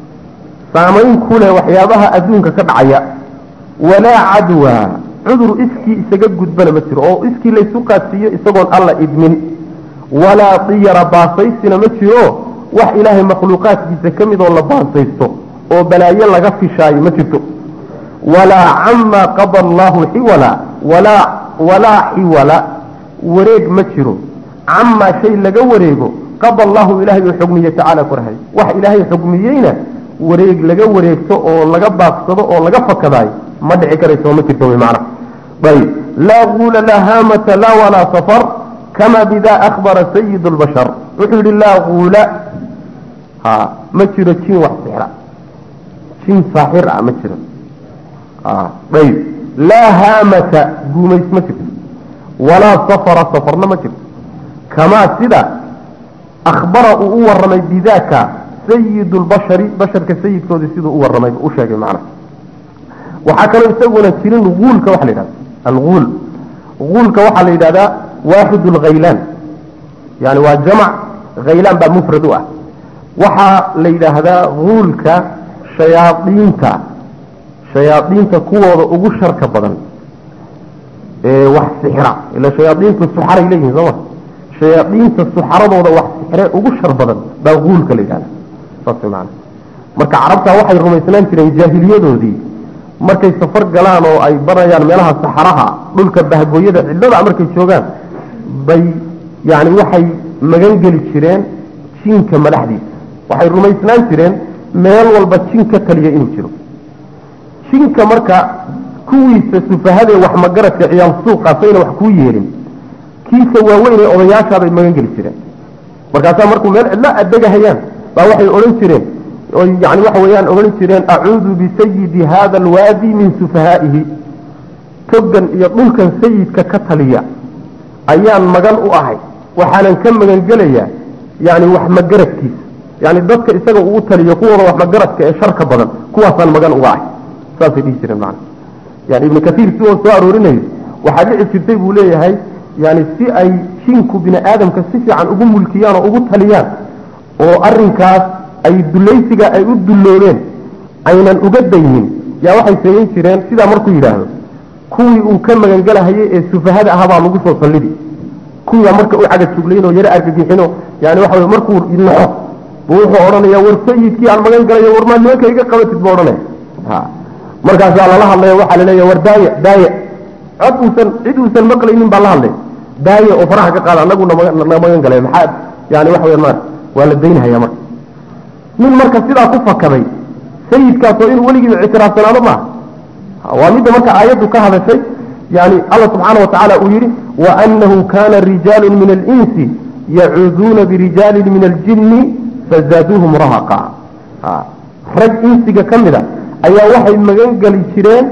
saamayn ku leh waxyaabaha adduunka ka dhacaya walaa cadwa cudur iskii isaga gudbana ma jiro oo iskii laysu qaadsiiyo isagoon alla idmin walaa tiyara baasaysina ma jiro wax ilaahay makhluuqaadkiisa ka mid oo la baasaysto oo balaayo laga fishaayo ma jirto walaa camaa qada allaahu xiwala walaa walaa xiwala wareeg ma jiro camaa shay laga wareego qada allahu ilaahay uu xugmiye tacaala korahay wax ilaahay xugmiyeyna wareeg laga wareegto oo laga baaqsado oo laga fakadaayo ma dhici karayso ma jirto wy macna ayb laa guula laa haamata laa walaa safar kama bidaa akhbara sayid lbashar wuxuu yihi laa guula ha ma jiro jin wax sixra jin saaxir ah ma jiro ayb laa haamata guumays ma jirto walaa safara safarna ma jirto kamaa sida akhbara uu u waramay bidaaka sayid lbashari basharka sayidkoodii siduu u waramay u sheegay macna waxaa kaloo isaguna jirin guulka waxa la yidhahda alguul guulka waxaa la yidhahdaa waaxid lghaylaan yani waa jamac haylaan baa mufrad u ah waxaa la yidhaahdaa guulka shayaadiinta shayaadiinta kuwooda ugu sharka badan ee wax sixra ila shayaadiintu suxaray leeyihin sooma shayaadiinta suxaradooda wax sixre ugu shar badan baa guulka la yidhahda saas man marka carabta waxay rumaysnaan jireen jaahiliyadoodii markay safar galaan oo ay barayaan meelaha saxaraha dhulka bahgooyada cidlada markay joogaan bay yani waxay magan geli jireen jinka madaxdiisa waxay rumaysnaan jireen meel walba jin ka taliya inuu jiro jinka marka kuwiisa sufahadee wax magaradka ciyaal suuqaasayna wax kuu yeelin kiisa waaweyn ee odayaashaabay magan geli jireen markaasaa markuu meel cidlo adegahayaan baa waxay odhan jireen oy yani waxa weeyaan odhan jireen acuudu bisayidi hada alwaadi min sufahaa'ihi togan iyo dhulkan sayidka ka taliya ayaan magan u ahay waxaanan ka magan gelayaa yani wax magaradkiisa yani dadka isaga uu taliyo kuwooda wax magaradka ee sharka badan kuwaasaan magan uga ahay saasay dhihi jireen macna yani ibnu kaiir si oo soo aroorinayo waxaa dhici jirtay buu leeyahay yani si ay jinku bini aadamka si fiican ugu mulkiyaan oo ugu taliyaan oo arinkaas ay dulaysiga ay u dulloobeen aynan uga daynin yaa waxay samayn jireen sidaa markuu yidhaahdo kuwii uu ka magangelahayay ee sufahada ahabaa lagu soo sallidi kuwiibaa marka u caga juglayn oo yaro argagixino yani waxa wey markuu naxo buu wuxuu odhanaya war sayidkii aan magan galayo war maa nimanka iga qabatid buu odhanaya ha markaasaa lala hadlaya waxaa laleeya war daaye daaye cod uusan cid uusan maqlaynin baa la hadlay daaye oo faraha ka qaada anagu na magan galay maxaa yani waxa weyan maarka waa la daynhaya marka nin marka sidaa ku fakaday sayidkaasoo inuu weligiiba ictiraafsanaado maaha waa midda marka aayaddu ka hadashay yani alla subxaana watacaala uu yidhi waanahu kana rijaalu min alinsi yacuuduuna birijaalin min aljinni fazaaduuhum rahaqa rag insiga ka mida ayaa waxay magan geli jireen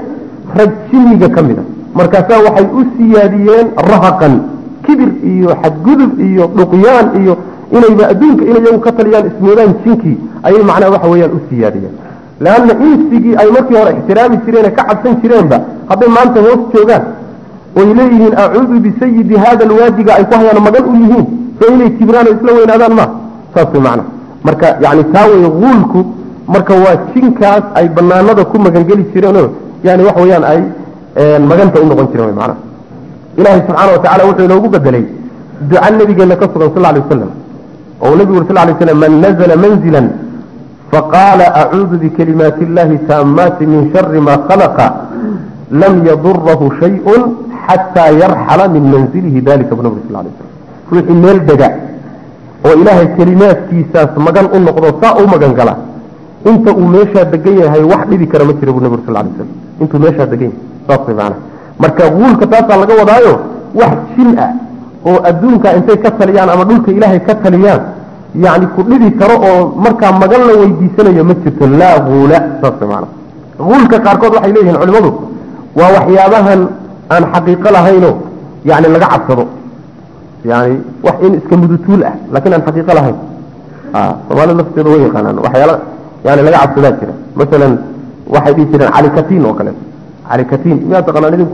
rag jinniga ka mida markaasaa waxay u siyaadiyeen rahaqan kibir iyo xadgudub iyo dhuqyaan iyo inayba adduunka inay iyagu ka taliyaan ismoodaan jinkii ayay macnaha waxa weeyaan u siyaadiyeen laanna insigii ay markii hore ixtiraami jireen ka cabsan jireenba hadday maanta hoos joogaan oy leeyihiin acuudu bisayidi hada alwaadiga ay ku hayaan magan u yihiin soo inay kibiraan oo isla weynaadaan ma saas way macnaha marka yani taa way guulku marka waa jinkaas ay banaanada ku magangeli jireenoo yani wax weeyaan ay maganta u noqon jireen macnaha ilaahay subxaana watacaala wuxuu inoogu bedelay duca nabigeena ka sugan sal alay wasalam oo nabigu sal alay wasalam man nazala manzilan faqaala acuudu bikalimaati illahi taamaati min shari ma khalaqa lam yadurahu shayun xataa yarxala min manzilihi dalika bu nabig sal alay wasalam ruuxii meel dega oo ilaahay kelimaadkiisaas magan u noqdo saa u magan gala inta uu meeshaa degan yahay wax dhibi kara ma jira bu nabig sal alay wasalam intuu meeshaa degan yahay saas way macnaha marka guulka taasaa laga wadaayo wax jin ah oo adduunka intay ka taliyaan ama dhulka ilaahay ka taliyaan yani ku dhibi karo oo markaa magan la weydiisanayo ma jirto laa guula saas way macnaha guulka qaarkood waxay leeyihiin culimadu waa waxyaabahan aan xaqiiqo lahayno yani laga cabsado yani wax in iska mudutuul ah laakiin aan xaqiiqo lahayn soomaalida lafteeda way yaqaanaan waxyaala yani laga cabsadaa jira masalan waxay dhihi jireen calikatiin oo kale calikatiin miyaa taqaanaan idinku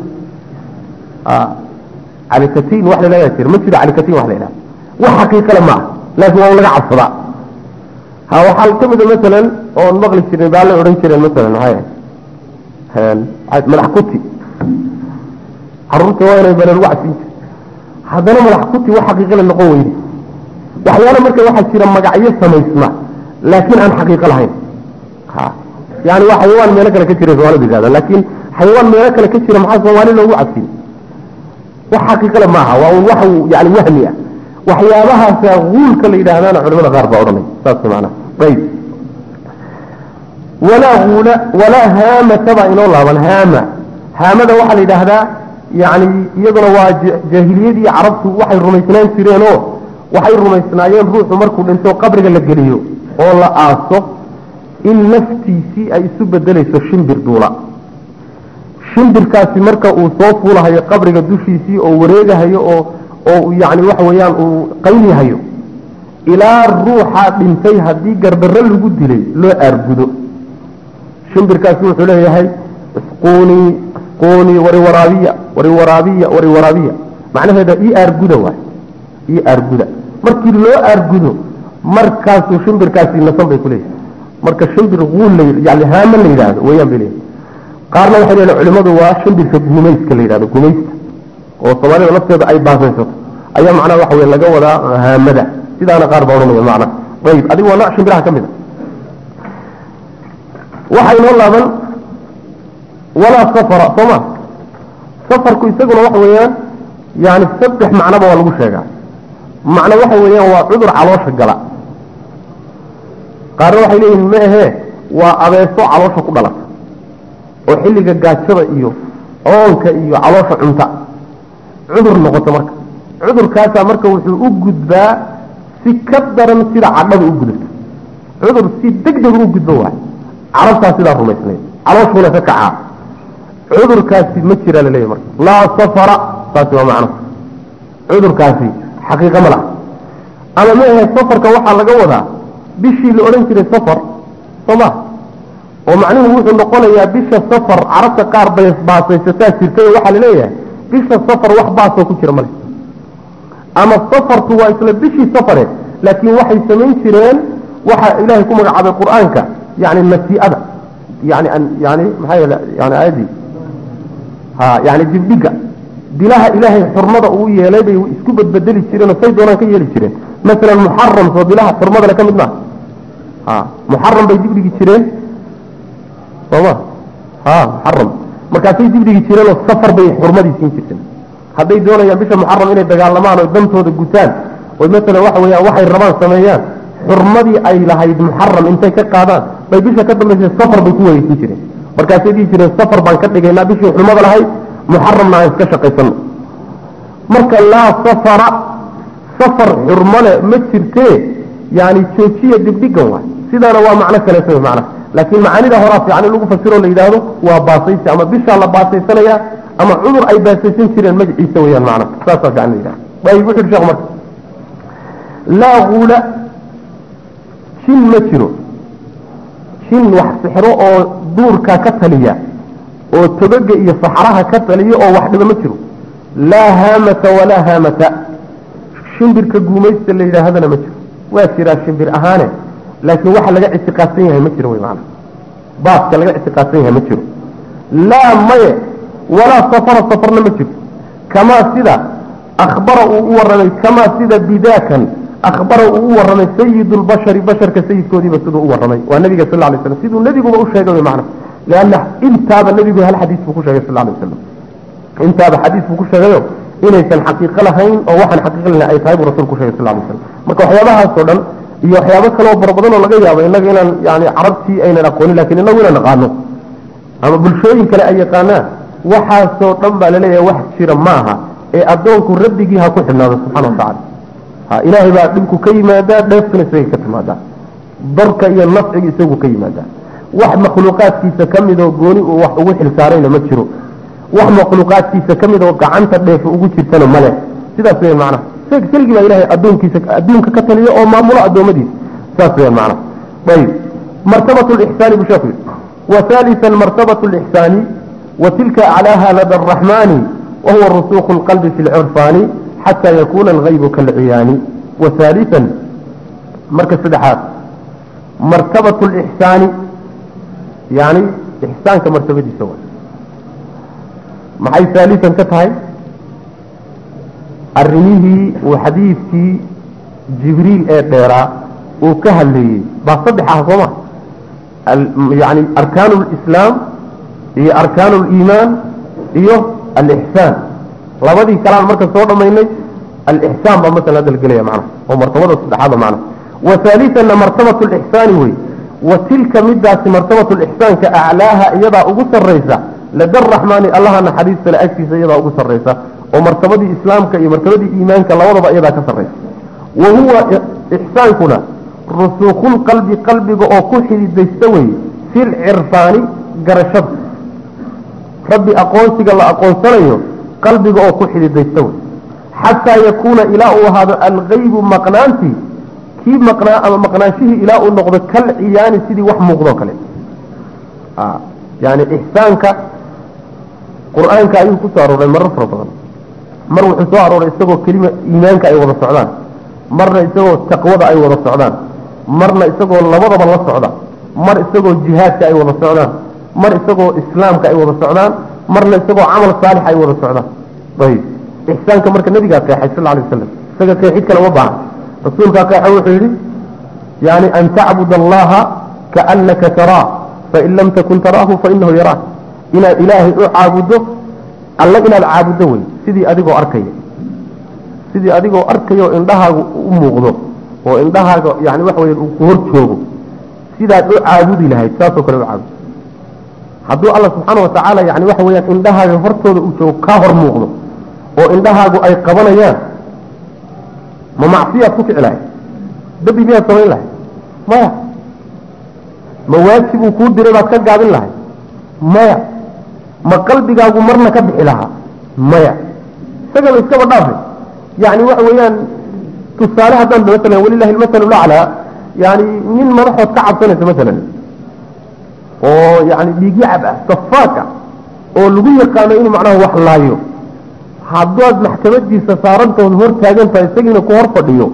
calikatiin wax lalaga jira ma jiro calikatiin wax la yidhaha wax xaqiiqale ma ah laakiin waa laga cabsadaa ha waxaa ka mida masalan oon maqli jirin baa la odhan jireen masalan maxay madax kuti caruurta waa inay bale lagu cabsin jir haddana madax kuti wax xaqiiqale noqon weyne waxyaala marka waxaa jira magacyo samaysma laakiin aan xaqiiqo lahayn ha yani waa xayawaan meelo kale ka jira soomaalida yihahda laakiin xayawaan meelo kale ka jira maxaa soomaali loogu cabsin wax xaqiiqale maaha waa un wax yani wahmi ah waxyaabahaasa guulka la yidhaahdaana culimada qaar baa odhanay saas macnaha ayib walaa guula walaa haamata baa inoo laaban haama haamada waxaa la yidhaahdaa yani iyaduna waa jaahiliyadii carabtu waxay rumaysnaan jireenoo waxay rumaysnaayeen ruuxu markuu dhinto qabriga la geliyo oo la aaso in naftiisii ay isu bedelayso shimbir duula shimbirkaasi marka uu soo fuulahayo qabriga dushiisii oo wareegahayo oo oo yani waxa weeyaan uu qaynihayo ilaa ruuxa dhintay haddii gardarro lagu dilay loo aargudo shimbirkaasi wuxuu leeyahay isquunii isquunii wari waraabiya wari waraabiya wari waraabiya macnaheeda ii aarguda waay ii aarguda markii loo aargudo markaasuu shimbirkaasi nasan bay kuleeyahay marka shimbir guul la yani haama la yidhaahdo weeyaan bay leeyahay qaarna waxay leeyihin culimadu waa shimbirka gumayska la yidhahdo gumaysta oo soomaalida lafteeda ay baasaysato ayaa macnaha waxa wey laga wadaa haamada sidaana qaar baa odhanaya macnaha ayib adigu waa nooc shimbiraha ka mid a waxaa inoo laaban walaa safara sooma safarku isaguna waxa weeyaan yani saddex macnoba waa lagu sheegaa macno waxa weeyaan waa cudur caloosha gala qaarna waxay leeyihin ma ahee waa abeeso caloosha ku dhalata oo xilliga gaajada iyo oonka iyo caloosha cunta cudur noqoto marka cudurkaasaa marka wuxuu u gudbaa si ka daran sida cadhada u gudubto cudur si deg deg u gudbo waay carabtaa sidaa rumaysnayd calooshuna ka kacaa cudurkaasi ma jiraa laleeyahy marka laa safara taasi waa macno cudurkaasi xaqiiqa ma laha ama ma ahe safarka waxaa laga wadaa bishii la odhan jiray safar soo ma oo macnuhu wuxuu noqonayaa bisha safar carabta qaar bay baasaysataa jirtay waxaa laleeyahay bisha safar wax baasoo ku jira male ama safarku waa isla bishii safare laakiin waxay samayn jireen waxa ilaahay ku magacaabay qur-aanka yani nasii'ada yani yani maxaa yeele yani aayadii ha yani dibdhiga bilaha ilaahay xurmada uu yeelay bay isku badbedeli jireen oo say doonaan ka yeeli jireen masalan muxaram soo bilaha xurmada le ka mid maaha ha muxaram bay dibdhigi jireen sooma ha muxaram markaasay dibdhigi jireen oo safar bay xurmadii siin jirteen hadday doonayaan bisha muxaram inay dagaalamaan oo dantooda gutaan oo masalan waxa weeyaan waxay rabaan sameeyaan xurmadii ay lahayd muxaram intay ka qaadaan bay bisha ka dambaysa safar bay ku wareegsan jireen markaasay dhihi jireen safar baan ka dhigaynaa bishii xurmada lahayd muxaramna aan iska shaqaysano marka laa safara safar xurmale ma jirtee yani joojiya dibdhigan waay sidaana waa macno kaleeto macna لكن معاني ده هراس يعني لو فسروا اللي يدهدوا وباسيس أما بيش الله باسيس سنيا أما عذر أي باسيسين سير المجد يسويها معنا ساسا يعني ده ويقول الشيخ مرة لا غولا شين متشرو شين واحد سحرو أو دور ككتلية أو تبقى يصحرها كتلية أو واحد متشرو لا هامة ولا هامة شنبر كجوميس اللي إذا هذا متشرو واسيرا شنبر أهانة لكن واحد لقى استقاسيها متشرو معنا باس لقى استقاسيها متشرو لا مي ولا سفر سفرنا متشرو كما سيدا أخبره ورمي كما سيدا بداكا أخبره ورمي سيد البشر بشر كسيد كودي بسيده ورمي والنبي صلى الله عليه وسلم سيد النبي قبل أشهده معنا لأن انت هذا النبي قبل هالحديث بكوشة صلى الله عليه وسلم انت هذا حديث بكوشة غيره إنه يسان حقيقة لهين أو واحد حقيقة لنا أي طيب ورسول كوشة صلى الله عليه وسلم ما كحيابها السودان iyo waxyaabo kale oo barbadano laga yaabo inaga inaan yaani arabti ayna aqoon laakiin inagu inaan naqaano ama bulshooyin kale ay yaqaanaan waxa soo dhan baa leeyahay wax jira maaha ee adoonku rabbigii ha ku xidhnaado subhanahu wa ta'ala ha ilaahay baa dhinku ka yimaada dheefkana isagay ka timaada darka iyo nafciga isagu ka yimaada wax makhluuqaadkiisa kamid oo gooni oo wax ugu xilsaarayna ma jiro wax makhluuqaadkiisa kamid oo gacanta dheef ugu jirtana male sidaas weey macna سيجي بقى إلهي أدونك أدونك كتلية أو معمولة أدومدي ساسويا معنا طيب مرتبة الإحسان بشكل وثالثا مرتبة الإحسان وتلك أعلاها لدى الرحمن وهو الرسوخ القلب في العرفان حتى يكون الغيب كالعيان وثالثا مركز سدحات مرتبة الإحسان يعني إحسان كمرتبة سوا معي ثالثا كتهي أرنيه وحديثي جبريل إيطيرا وكهلي بصدحها صمع يعني أركان الإسلام هي أركان الإيمان هي الإحسان لابدي كلام مركز صورة ما يني الإحسان بمثل هذا القلية معنا ومرتبة الصدحة معنا وثالثا مرتبة الإحسان هي وتلك مدة مرتبة الإحسان كأعلاها يضع أقص الرئيسة لدى الرحمن الله أن حديث سلأكسي سيضع أقص الرئيسة ومرتبة إسلامك ومرتبة إيمانك الله وضع إيضا كسرين وهو إحسانكنا رسوخ القلب قلبك أو كحل الديستوي في العرفان قرشب ربي أقونسك الله أقونسانيه قلبك أو كحل الديستوي حتى يكون إلاء هذا الغيب مقنانتي كيف مقنا أما مقناشه إلاء النقضة كالعيان سيدي وحمقضوك لي آه. يعني إحسانك قرآنك أيضا كساروا للمرة فرطغا مر وحسوا عرور يستغوا كلمة إيمانك أي وضع السعودان مرنا يستغوا التقوى أي وضع السعودان مرنا يستغوا اللبضة بالله السعودان مر يستغوا الجهاد أي وضع السعودان مر يستغوا إسلامك أي وضع السعودان مرنا يستغوا عمل صالح أي وضع السعودان طيب إحسانك مرك النبي قال كيحي صلى الله عليه وسلم سجد كيحيك لوضع رسولك كيحي يعني أن تعبد الله كأنك تراه فإن لم تكن تراه فإنه يراك إلى إلهي أعبده الله إلى العابده sidii adigoo arkay sidii adigoo arkayo indhahaagu u muuqdo oo indhahaaga yaani wax weyn uu ku hor joogo sidaad u caabudi lahayd taasoo kale u caabud hadduu Allah subhanahu wa ta'ala yaani wax weyn indhahaaga hortooda uu joogo ka hor muuqdo oo indhahaagu ay qabanayaan ma macsiya ku ficilay dabi biya sameyn lahayd maya ma waajib uu ku diray baad ka gaabin lahayd maya ma qalbigaagu marna ka bixi lahaa maya سجل إسكاب الضافي يعني وحويان تصالح ذنب مثلا ولله المثل الأعلى يعني من مرحة كعب سنة مثلا ويعني بيجي عبا صفاكا واللغية كانوا إنه معناه وحلايو حدواد محكمة دي سسارنت ونهور تاجن فيستجن كهور فديو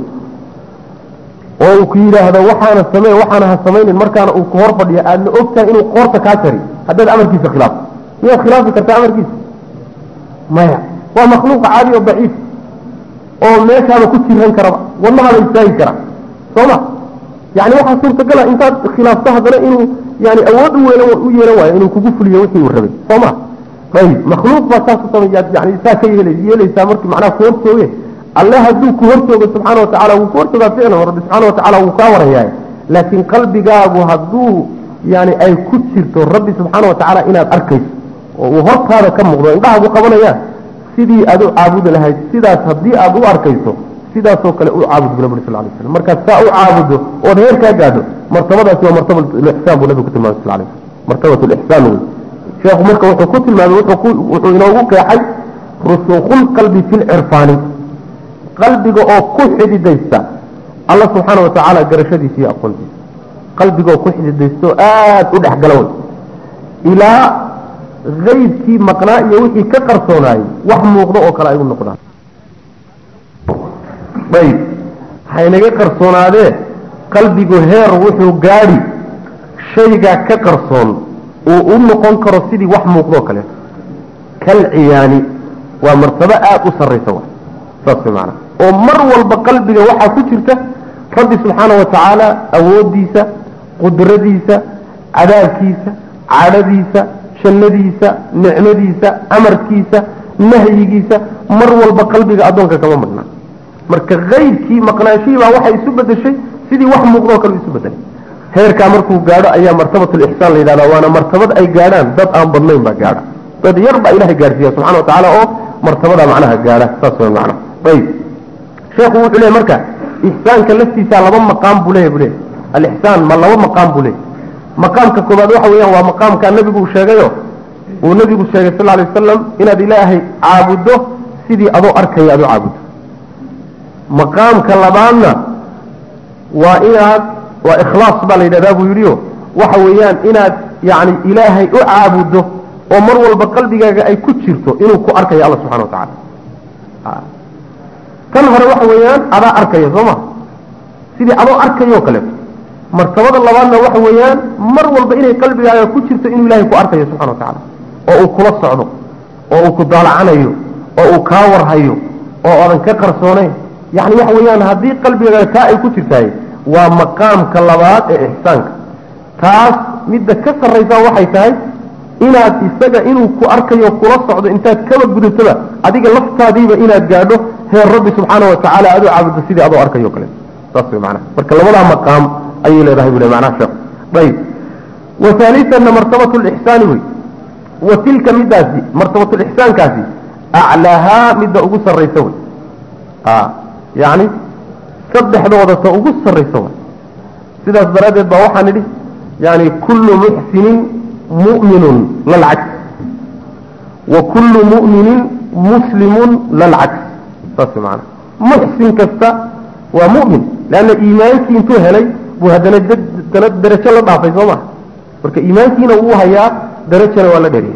وكيرا هذا وحانا السماء وحانا هالسمين المركان وكهور فديو أن أبتا إنه قورت كاتري هذا الأمر كيس خلاف هي خلاف كتا أمر كيس ما يعني ومخلوق عادي وضعيف او ليش هذا كنت يرهن كرا والله هذا يستاهل كرا صوما يعني واحد صورة قال انت خلافته هذا انه يعني اود ويروا انه كوكو فليه وحي وربي صوما طيب مخلوق باساسه يعني ساكي يلي سامرك معناه كورتوه الله هدو كورتوه سبحانه وتعالى وكورتوه فعلا رب سبحانه وتعالى وكاوره يعني لكن قلبي قاب هدو يعني اي كتشرته رب سبحانه وتعالى الى اركيس وهرت هذا كم مقدور انه قبل اياه sidii aad u caabudi lahayd sidaas hadii aad u arkayso sidaasoo kale u caabud buu nabi sallallahu alayhi wasallam marka saa u caabudo oo heer ka gaadho martabadaasi waa martabada ihsaan buu nabi ku tilmaamay sallallahu alayhi wasallam martabada ihsaan wey sheekhu marka wuxuu ku tilmaamay wuxuu wuxuu inoogu qeexay rusukhul qalbi fil irfani qalbiga oo ku xididaysta Allah subhanahu wa ta'ala garashadiisa iyo aqoontiisa qalbiga oo ku xididaysto aad u dhaxgalaw ila غيبكي مقناء يوحي كقرصوناي وحموقضة وكلا يقول نقضان طيب حينك قرصونا ده قلبي قهير وحو قاري شيقا كقرصون وقلنا قنكر السيدي وحموقضة وكلا كالعياني ومرتبة أسر سوا فاصل معنا ومر والبقلبي وحا كترته ربي سبحانه وتعالى أوديسة قدرديسة عذابكيسة عدديسة شنadiisa nicmadiisa amarkiisa nahyigiisa mar walba qalbiga adoonka kama maqna marka qeybkii maqnaashiiba waxa isu bedeshay sidii wax muuqdo kale isu bedelay heerka markuu gaaro ayaa martabatul ihsaan leeyahay waana martabad ay gaaraan dad aan badnayn ba gaara dad yar ba ilaahay gaarsiiyo subhanahu wa ta'ala oo martabada macnaha gaara taas waa macna qayb sheekhu wuxuu leeyahay marka ihsaanka laftiisa laba maqaam buu leeyahay al ihsaan ma laba maqaam buu leeyahay مقامك كوباد waxa weeyaan waa maqaamka nabigu sheegayo oo nabigu sheegay sallallahu alayhi wasallam inaad ilaahay caabudo sidii adoo arkay aad caabudo maqaamka labaadna waa inaad waa ikhlaas bal yiraahdaa buu yiriyo waxa weeyaan inaad yaani ilaahay u caabudo oo mar walba qalbigaaga ay ku jirto inuu ku arkayo Allah subhanahu wa ta'ala kan hore waxa weeyaan ada arkayo soma sidii adoo arkayo kale martabada labaadna waxa weeyaan mar walba inay qalbigaaga ku jirto inuu ilaahay ku arkayo subhanahu wa ta'ala oo uu kula socdo oo uu ku daalacanayo oo uu ka warhayo oo aadan ka qarsoonayn yaani waxa weeyaan hadii qalbigaaga ka ay ku jirtay waa maqaamka labaad ee ihsaanka taas midda ka sarreysa waxay tahay inaad isaga inuu ku arkayo kula socdo intaad kaba gudubtaba adiga laftaadiiba inaad gaadho heer rabbi subhanahu wa ta'ala aad u caabudo sidii aad u arkayo kale taas way macna marka labada maqaam أي لا ذهب إلى معناه شر طيب وثالثا مرتبة الإحسان وي وتلك مداسي مرتبة الإحسان كاسي أعلاها مدى أقص الرئيسوي آه يعني سبح دوضة أقص الرئيسوي سيدة درجة بواحة ندي يعني كل محسن مؤمن للعكس وكل مؤمن مسلم للعكس تصل معنا محسن كستا ومؤمن لأن إيمانك انتو هلي وهذا ثلاث درجة لا ضعفي صوما برك إيمانكينا هو هيا درجة ولا درجة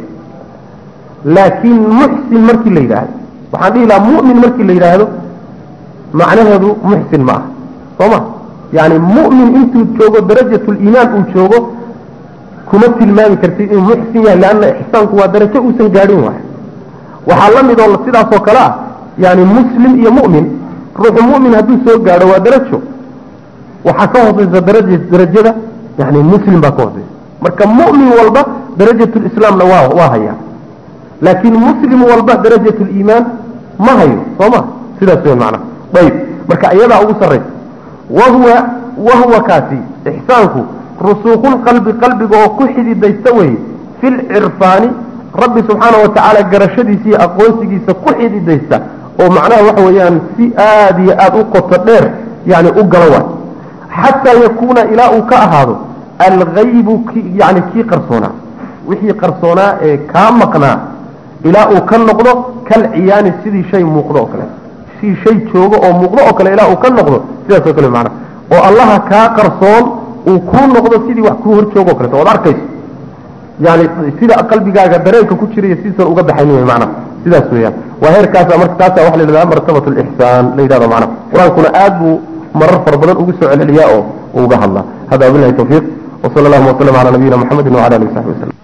لكن محسن مركي اللي يراه وحدي لا مؤمن مركي اللي يراه معناه هذا محسن معه صوما يعني مؤمن انتو تشوفوا درجة الإيمان وتشوفوا كمت المال كرتين محسن لأن إحسانك هو درجة وسن جارين واحد وحلم إذا الله سيدا صوكلا يعني مسلم يا مؤمن روح مؤمن هدو سوق جاره ودرجته وحكوه إذا درجة درجة يعني مسلم بكوه مركب مؤمن والبا درجة الإسلام واهي لكن مسلم والبا درجة الإيمان ما هي صما سيدا سيدا معنا طيب مركب أيضا أبو سري وهو وهو كاسي إحسانه رسوخ القلب قلبك وكحد ديستوي في العرفان ربي سبحانه وتعالى قرشدي سي أقوسي سكحد ديستا ومعناه وحويان في آدي أدوق التدير يعني أقلوات حتى يكون إلى كأهاده الغيب كي يعني كي قرصونا وحي قرصونا إيه كامقنا إلى كالنقضه كالعيان سيدي شيء مقضوه كلا سي شيء توقع أو مقضوه كلا إلى كالنقضه سيدي سيكون معنا والله كقرصون وكون نقضه سيدي وحكوه توقع كلا توضع كيس يعني سيدي قلبي قاعد دريك كتشري سيدي سأقضي حينيه معنا سيدي سويا وهير كاسا مرك كاسا وحل لله مرتبة الإحسان ليدا معنا قرآن كنا آدو مرر فربنا أقسوا على الياء وقه الله هذا بالله التوفيق وصلى الله وسلم على نبينا محمد وعلى آله وصحبه وسلم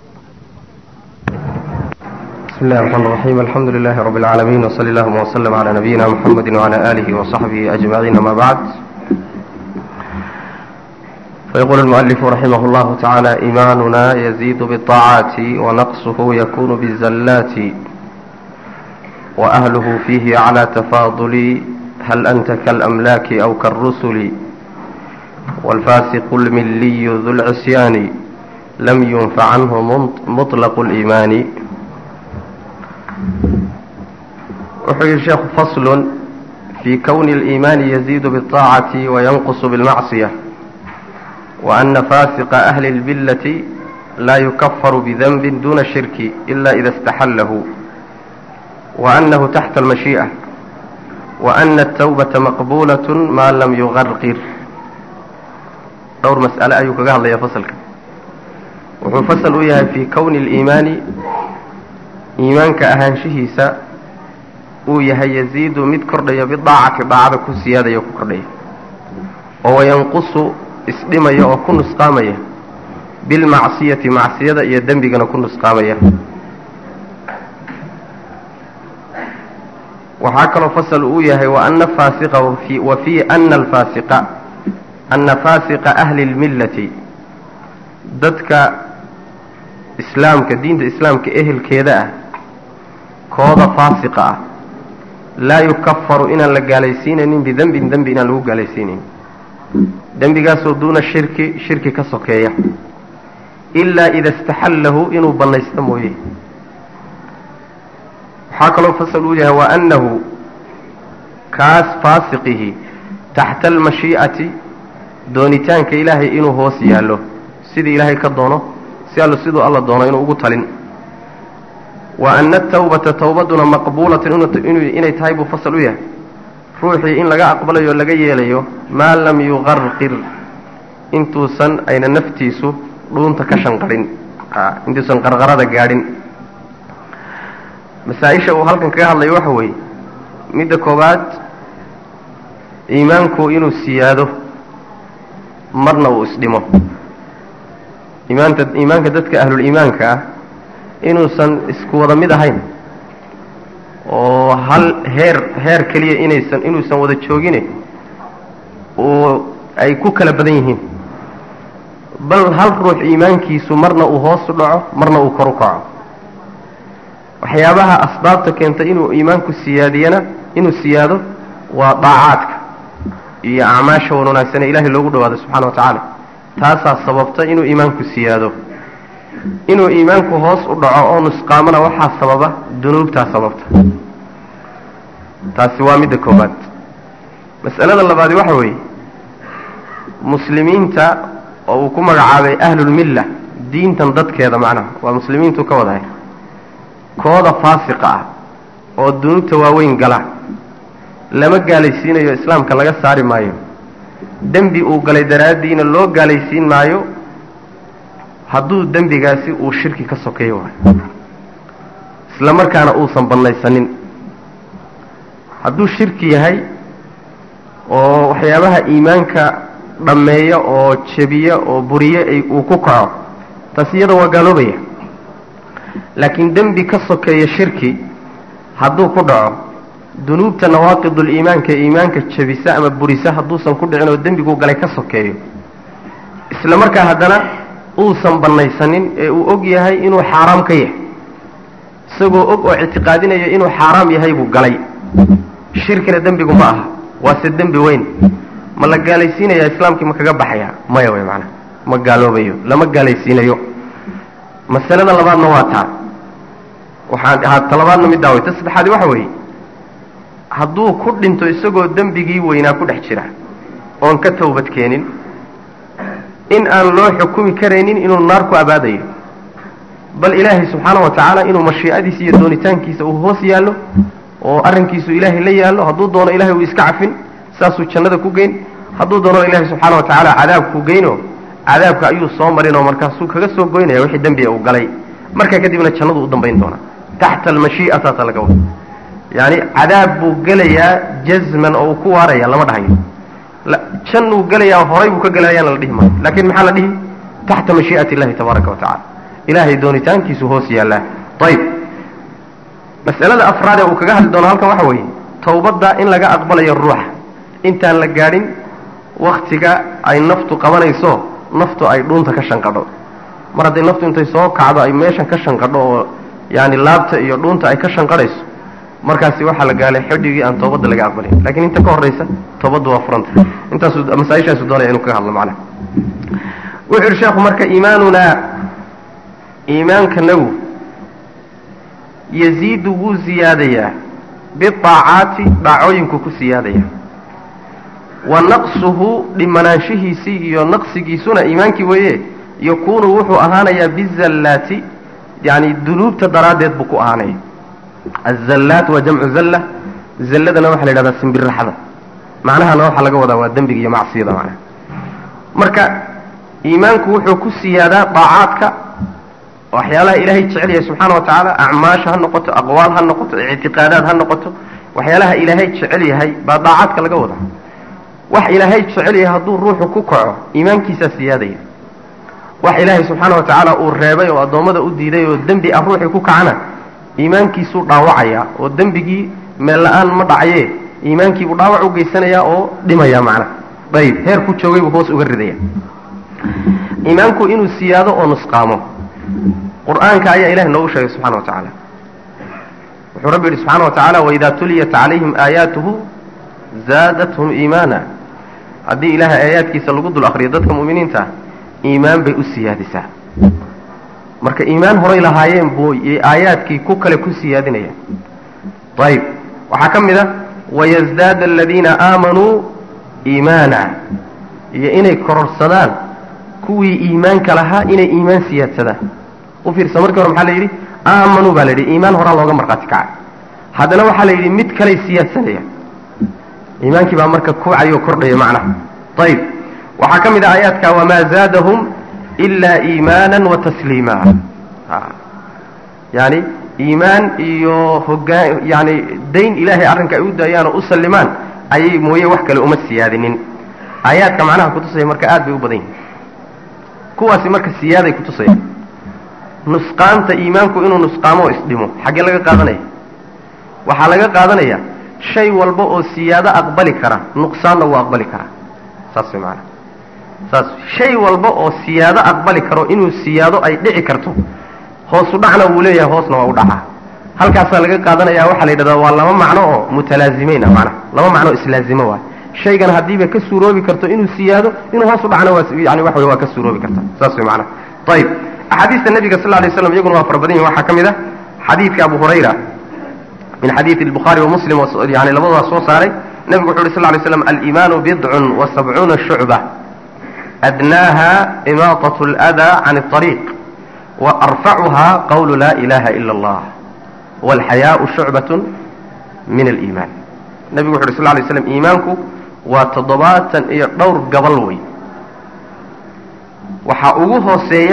بسم الله الرحمن الرحيم الحمد لله رب العالمين وصلى الله وسلم على نبينا محمد وعلى آله وصحبه أجمعين ما بعد فيقول المؤلف رحمه الله تعالى إيماننا يزيد بالطاعات ونقصه يكون بالزلات وأهله فيه على تفاضل هل أنت كالأملاك أو كالرسل والفاسق الملي ذو العصيان لم ينفع عنه مطلق الإيمان وحي الشيخ فصل في كون الإيمان يزيد بالطاعة وينقص بالمعصية، وأن فاسق أهل البلة لا يكفر بذنب دون الشرك إلا إذا استحله، وأنه تحت المشيئة، وأن التوبة مقبولة ما لم يغرقر. دور مسألة أيك قال لي فصلك وفصل وياها في كون الإيمان إيمانك أهانشهيسا ويها يزيد مد كردية بالضاعة بعد كسيادة يكون كردية، وينقص اسلمية وكن نسقامية بالمعصية معصية يدن بقنا كن نسقامية. وحاكنا فصل وياها وأن فاسق وفي, وفي أن الفاسق أن فاسق أهل الملة ضدك إسلامك دين إسلامك أهل كذا كوضا فاسقة لا يكفر إن لقاليسين بذنب ذنب إن لو قاليسين ذنب قاسوا دون الشرك شرك كسكية إلا إذا استحله إنه بنيستموه. حاكلوا فصلوا لها وأنه كاس فاسقه تحت المشيئة دونيتان كإلهي إنه هو سياله سيد إلهي كدونه سياله سيد الله دونه إنه أقتل. وأن التوبة توبتنا مقبولة إنه تهيب فصلوا لها روحي إن لقى أقبله ولقى يليه ما لم يغرقر انتو سن أين نفتيسو دون تكشن قرين آه. انتو سن قرغرة قارين. مسائشة وهلكن كاها الله يوحوي مدى كوبات إيمانكو إنو سياده مرنا وإسلمه. إيمانك دتك أهل الإيمانك إنو سن اسكوضا مدى هين وهل هير هير كلية إنو سن إنو سن وذا تشوغيني وأي كوكلا بدينهين بل هل روح إيمانكي سو مرنا وهوص دعو مرنا وكركعو. waxyaabaha asbaabta keenta inuu iimaanku siyaadiyana inuu siyaado waa daacaadka iyo acmaasha wanaagsan ee Ilaahay loogu dhawaado subhanahu wa ta'ala. taasa sababta inuu iimaanku siyaado. inuu iimaanku hoos u dhaco oo nusqaamana waxa sababa dunuubta sababta. taasi waa mid koobaad. mas'alada labaad waxa weeye muslimiinta oo ku magacaabay ahlul millah diintan dadkeeda macna waa muslimiintu ka wadahay kooda faasiqa oo dunuubta waaweyn gala lama gaalaysiinayo islaamka laga saari maayo. dambi uu galay daraadiina loo gaalaysiin maayo hadduu dambigaasi uu shirki ka sokeeyo isla markaana uusan banaysanin. hadduu shirki yahay oo waxyaabaha iimaanka dhameeya oo jabiya oo buriya ay uu ku kaco taas iyada waa gaaloobaya. laakiin dambi ka sokeeya shirki hadduu ku dhaco dunuubta nawaaqidul iimaanka iimaanka jabisa ama burisa hadduusan ku dhicin oo dambigu galay ka sokeeyo isla markaa haddana uusan banaysanin ee uu og yahay inuu xaaraam ka yahay isagoo og oo ictiqaadinaya inuu xaaraam yahay buu galay shirkina dambigu ma aha waa se dambi weyn ma la gaalaysiinaya islaamkii ma kaga baxaya maya way macna ma gaaloobayo lama gaalaysiinayo. masalada labaadna waa taa waxaan ahaa talabaadna mid daaway tasbaxadi waxa weeye hadduu ku dhinto isagoo dambigii weynaa ku dhex jira oon ka toobad keenin in aan loo xukumi karaynin inuu naar ku abaadayo bal ilaahay subxaanahu wa tacaala inuu mashiicadiisa iyo doonitaankiisa uu hoos yaallo oo arrinkiisu ilaahay la yaallo hadduu doono ilaahay uu iska cafin saasuu jannada ku geyn hadduu doono ilaahay subxaanahu wa tacaala cadaab ku geyno cadaabka ayuu soo marin oo markaasuu kaga soo goynaya wixii dambi uu galay markaa kadibna jannadu u dambayn doona taxta almashii'ata talaga wada yani cadaab buu gelayaa jazman oo ku waaraya lama dhahayo jannuu gelayaa horay buu ka gelayaa la dhihi maayo laakiin maxaa la dhihi taxta mashii'ati illahi tabaaraka wa tacaala ilaahay doonitaankiisu hoos yaallaa. ayib mas'alada afraad ee uu kaga hadli doono halkan waxa weeye tawbadda in laga aqbalayo ruuxa intaan la gaadhin waktiga ay naftu qabanayso naftu ay dhuunta ka shanqadho mar haddii naftu intay soo kacdo ay meeshan ka shanqadho oo yani laabta iyo dhuunta ay ka shanqadhayso markaasi waxaa la gaalay xidhigii aan toobadda laga aqbalin laakiin inta ka horraysa toobaddu waa furanta. intaasu masaa-ishaasu doonaya inuu kaga hadlo macnaha wuxuu yidhi sheekhu marka iimaanunaa iimaankanagu yaziidu wuu ziyaadayaa biaacaati dhaacooyinku ku siyaadaya wa naqsuhu dhimanaanshihiisii iyo naqsigiisuna iimaankii weeye yakuunu wuxuu ahaanayaa bizallaati yani dunuubta daraaddeed buu ku ahaanaya azallaat waa jamcu zalla zalladana waxaa la yidhahdaa simbiraxda macnahana waxaa laga wadaa waa dembiga iyo macsiyada macnaha marka iimaanku wuxuu ku siyaadaa daacaadka waxyaalaha ilaahay jecel yahay subxaana wa tacaala acmaasha ha noqoto aqwaal ha noqoto ictiqaadaad ha noqoto waxyaalaha ilaahay jecel yahay baa daacaadka laga wadaa wax ilaahay jecel yahay hadduu ruuxu ku kaco iimaankiisaa siyaadaya wax ilaahay subxaana wa tacaala uu reebay oo addoommada u diiday oo dembi ah ruuxii ku kacana iimaankiisuu dhaawacaya oo dembigii meel la-aan ma dhacaye iimaankiibuu dhaawac u geysanayaa oo dhimaya macnaha ayib heer ku joogay buu hoos uga ridaya iimaanku inuu siyaado oo nusqaamo qur-aanka ayaa ilahay noogu sheegay subxana wa tacaala wuxuu rabbi yidhi subxana wa tacaala waidaa tuliyat calayhim aayaatuhu zaadathum iimaana haddii ilaahay aayaadkiisa lagu dul akriyo dadka mu'miniinta iimaan bay u siyaadisaa marka iimaan horay lahaayeen buu aayaadkii ku kale ku siyaadinayaan ayib waxaa ka mid a wayasdaada aladiina aamanuu iimaana iyo inay kororsadaan kuwii iimaanka lahaa inay iimaan siyaadsadaan u fiirsa markii hore maxaa la yidhi aamanuu baa la yidhi iimaan horaa looga markhaati kacay haddana waxaa la yidhi mid kaley siyaadsanayaan iimaankii baa marka kuucay oo kordhaya macnaha ayib waxaa ka mid ah aayaadka wamaa zaadahum ilaa iimaanan wa tasliima yani iimaan iyo hogaan yani dayn ilaahay arrinka ay u daayaan oo u sallimaan ayay mooye wax kale uma siyaadinin aayaadka macnaha kutusaya marka aad bay u badan yihin kuwaasi marka siyaaday kutusaya nusqaanta iimaanku inuu nusqaamo oo isdhimo xaggee laga qaadanaya waxaa laga qaadanaya shay walba oo siyaado aqbali kara nuqsaanna wuu aqbali karaa saas way macanaa saas shay walba oo siyaado aqbali karo inuu siyaado ay dhici karto hoosu dhacna wuu leeyahay hoosna waa u dhacaa halkaasaa laga qaadanaya waxaa la yidhahdaa waa laba macno oo mutalaazimeyn ah macnaha laba macno oo islaazimo waay shaygan haddiiba ka suuroobi karto inuu siyaado inuu hoos u dhacna waa yani waxa wey waa ka suuroobi karta saas way macnaha ayib axaadiista nabiga sal lla lay slam iyaguna waa fara badan yihin waxaa ka mid ah xadiidka abu hurayra min xadiidi albukhaari wa muslim yani labadaas soo saaray nebigu wuxu uhi sal lla lay slam aliimaanu bidcun wa sabcuuna shucba adnaaha imaatat اlأdaa can اطariiq wa arfacuha qawlu laa ilaha ila اllah wاlxayaau shucbat min aliimaan nebigu wuxu uhi sal lla lay slam iimaanku waa toddobaatan iyo dhowr gabal wey waxaa ugu hooseeya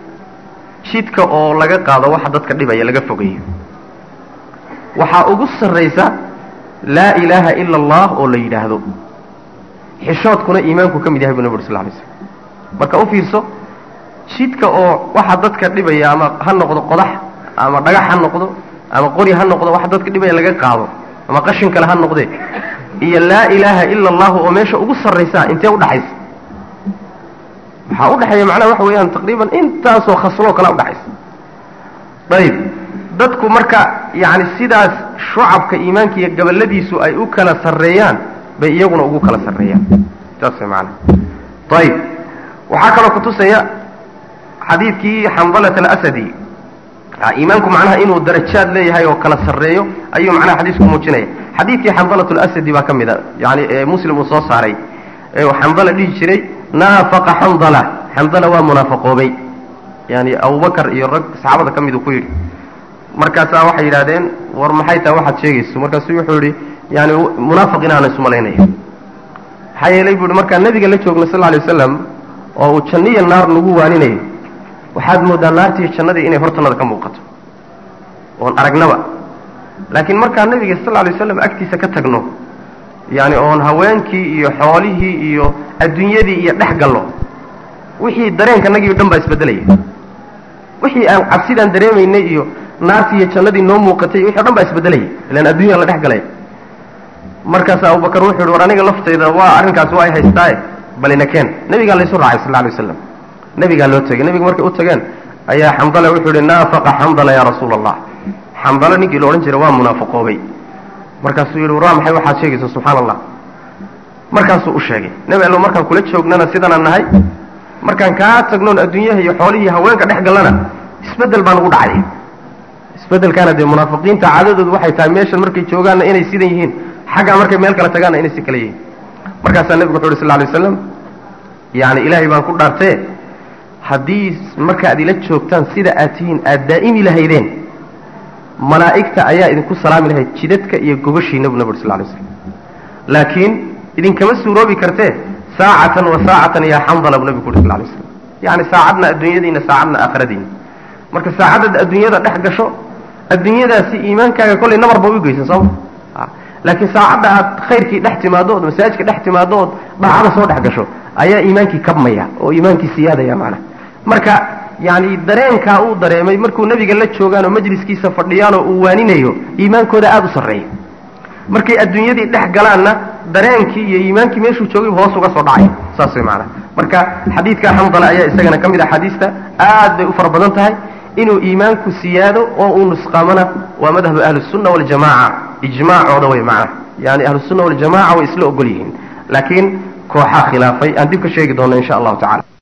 jidka oo laga qaado waxa dadka dhibaya laga fogeeyo waxaa ugu sarraysa laa ilaaha ila allah oo la yidhaahdo xishoodkuna iimaanku ka mid yahay buu nebi uri sal lay slam marka u fiirso jidka oo waxa dadka dhibaya ama ha noqdo qodax ama dhagax ha noqdo ama qori ha noqdo waxa dadka dhibaya laga qaado ama qashin kale ha noqdee iyo laa ilaaha ila allahu oo meesha ugu sarraysa intee udhaxaysa waxaa udhaxeeya macnaha waxa weeyaan taqriiban intaasoo khasloo kala udhaxaysa ayib dadku marka yani sidaas shucabka iimaanka iyo gabaladiisu ay u kala sarreeyaan bay iyaguna ugu kala sarreeyaan saas way macnaha ayib waxaa kaloo kutusaya xadiidkii xandalat alasadi iimaanku macnaha inuu darajaad leeyahay oo kala sarreeyo ayuu macnaha xadiisku muujinaya xadiidkii xandalat alasadi baa ka mid a yani muslim uu soo saaray ee xandala dhihi jiray naafaqa xandala xandala waa munaafaqoobay yani abubakar iyo rag saxaabada ka miduu ku yidhi markaasaa waxay yidhahdeen war maxay tahay waxaad sheegayso markaasuu wuxuu yidhi yani munaafiq inaana isu malaynayo maxaa yeelay buu yihi markaan nabiga la joogno sal alay wasalam oo uu janniya naar nagu waaninayo waxaad moodaa naartiiyo jannadii inay hortanada ka muuqato oon aragnaba laakiin markaan nabiga sal alay wasalam agtiisa ka tagno yani oon haweenkii iyo xoolihii iyo adduunyadii iyo dhex gallo wixii dareenkanagii o dhan baa isbedelaya wixii aan cabsidaan dareemaynay iyo naartii iyo jannadii noo muuqatay wixii o dhan baa isbedelaya ilaan adduunya la dhex galaya markaasa abubakar wuxuu yihi war aniga laftayda waa arrinkaas waa ay haystaaye balina keen nabigaa laysu raacay sal alay wasalam nabigaa loo tegey nabiga markay u tageen ayaa xandala wuxuu yihi naafaqa xandala yaa rasuula allah xandalo ninkii la odhan jiray waa munaafaqoobay markaasuu yidhi warwaa maxay waxaad sheegaysa subxaana allah markaasuu u sheegay nebi allo markaan kula joognana sidanaan nahay markaan kaa tagnoon adduunyaha iyo xoolihii haweenka dhex gallana isbeddel baa nagu dhacay isbedelkaana dee munaafiqiinta caadadoodu waxay tahay meeshan markay joogaanna inay sidan yihiin xagga markay meel kale tagaanna inay si kale yihiin markaasaa nebigu wuxu uhi sal lla alay waslam yani ilaahay baan ku dhaartee haddii markaaad ila joogtaan sida aad tihiin aad daa'imi lahaydeen malaa'igta ayaa idinku salaami lahayd jidadka iyo gogoshiina bu nabig uri sal lay slam laakiin idinkama suuroobi kartee saacatan wa saacatan yaa xandala bu nabigu uri sal lay slam yani saacadna adduunyadiina saacadna aakhiradiina marka saacaddaad adduunyada dhex gasho adduunyadaasi iimaankaaga kollay nabar ba u geysan sooma laakiin saacadda aad khayrkii dhex timaado ood masaajidka dhex timaado ood dhaacada soo dhex gasho ayaa iimaankii kabmaya oo iimaankii siyaadaya macnaha marka yani dareenkaa uu dareemay markuu nebiga la joogaanoo majliskiisa fadhiyaanoo uu waaninayo iimaankooda aada u sarreeya markay adduunyadii dhex galaanna dareenkii iyo iimaankii meeshuu joogay hoos uga soo dhacay saas way macnaha marka xadiidka xandala ayaa isagana ka mid ah xadiista aad bay u fara badan tahay inuu iimaanku siyaado oo uu nusqaamana waa madhabu ahlusunna waljamaca ijmaacooda way macnaha yani ahlusunna waljamaca way isla ogol yihiin laakiin kooxaa khilaafay aan dib ka sheegi doona insha allahu tacala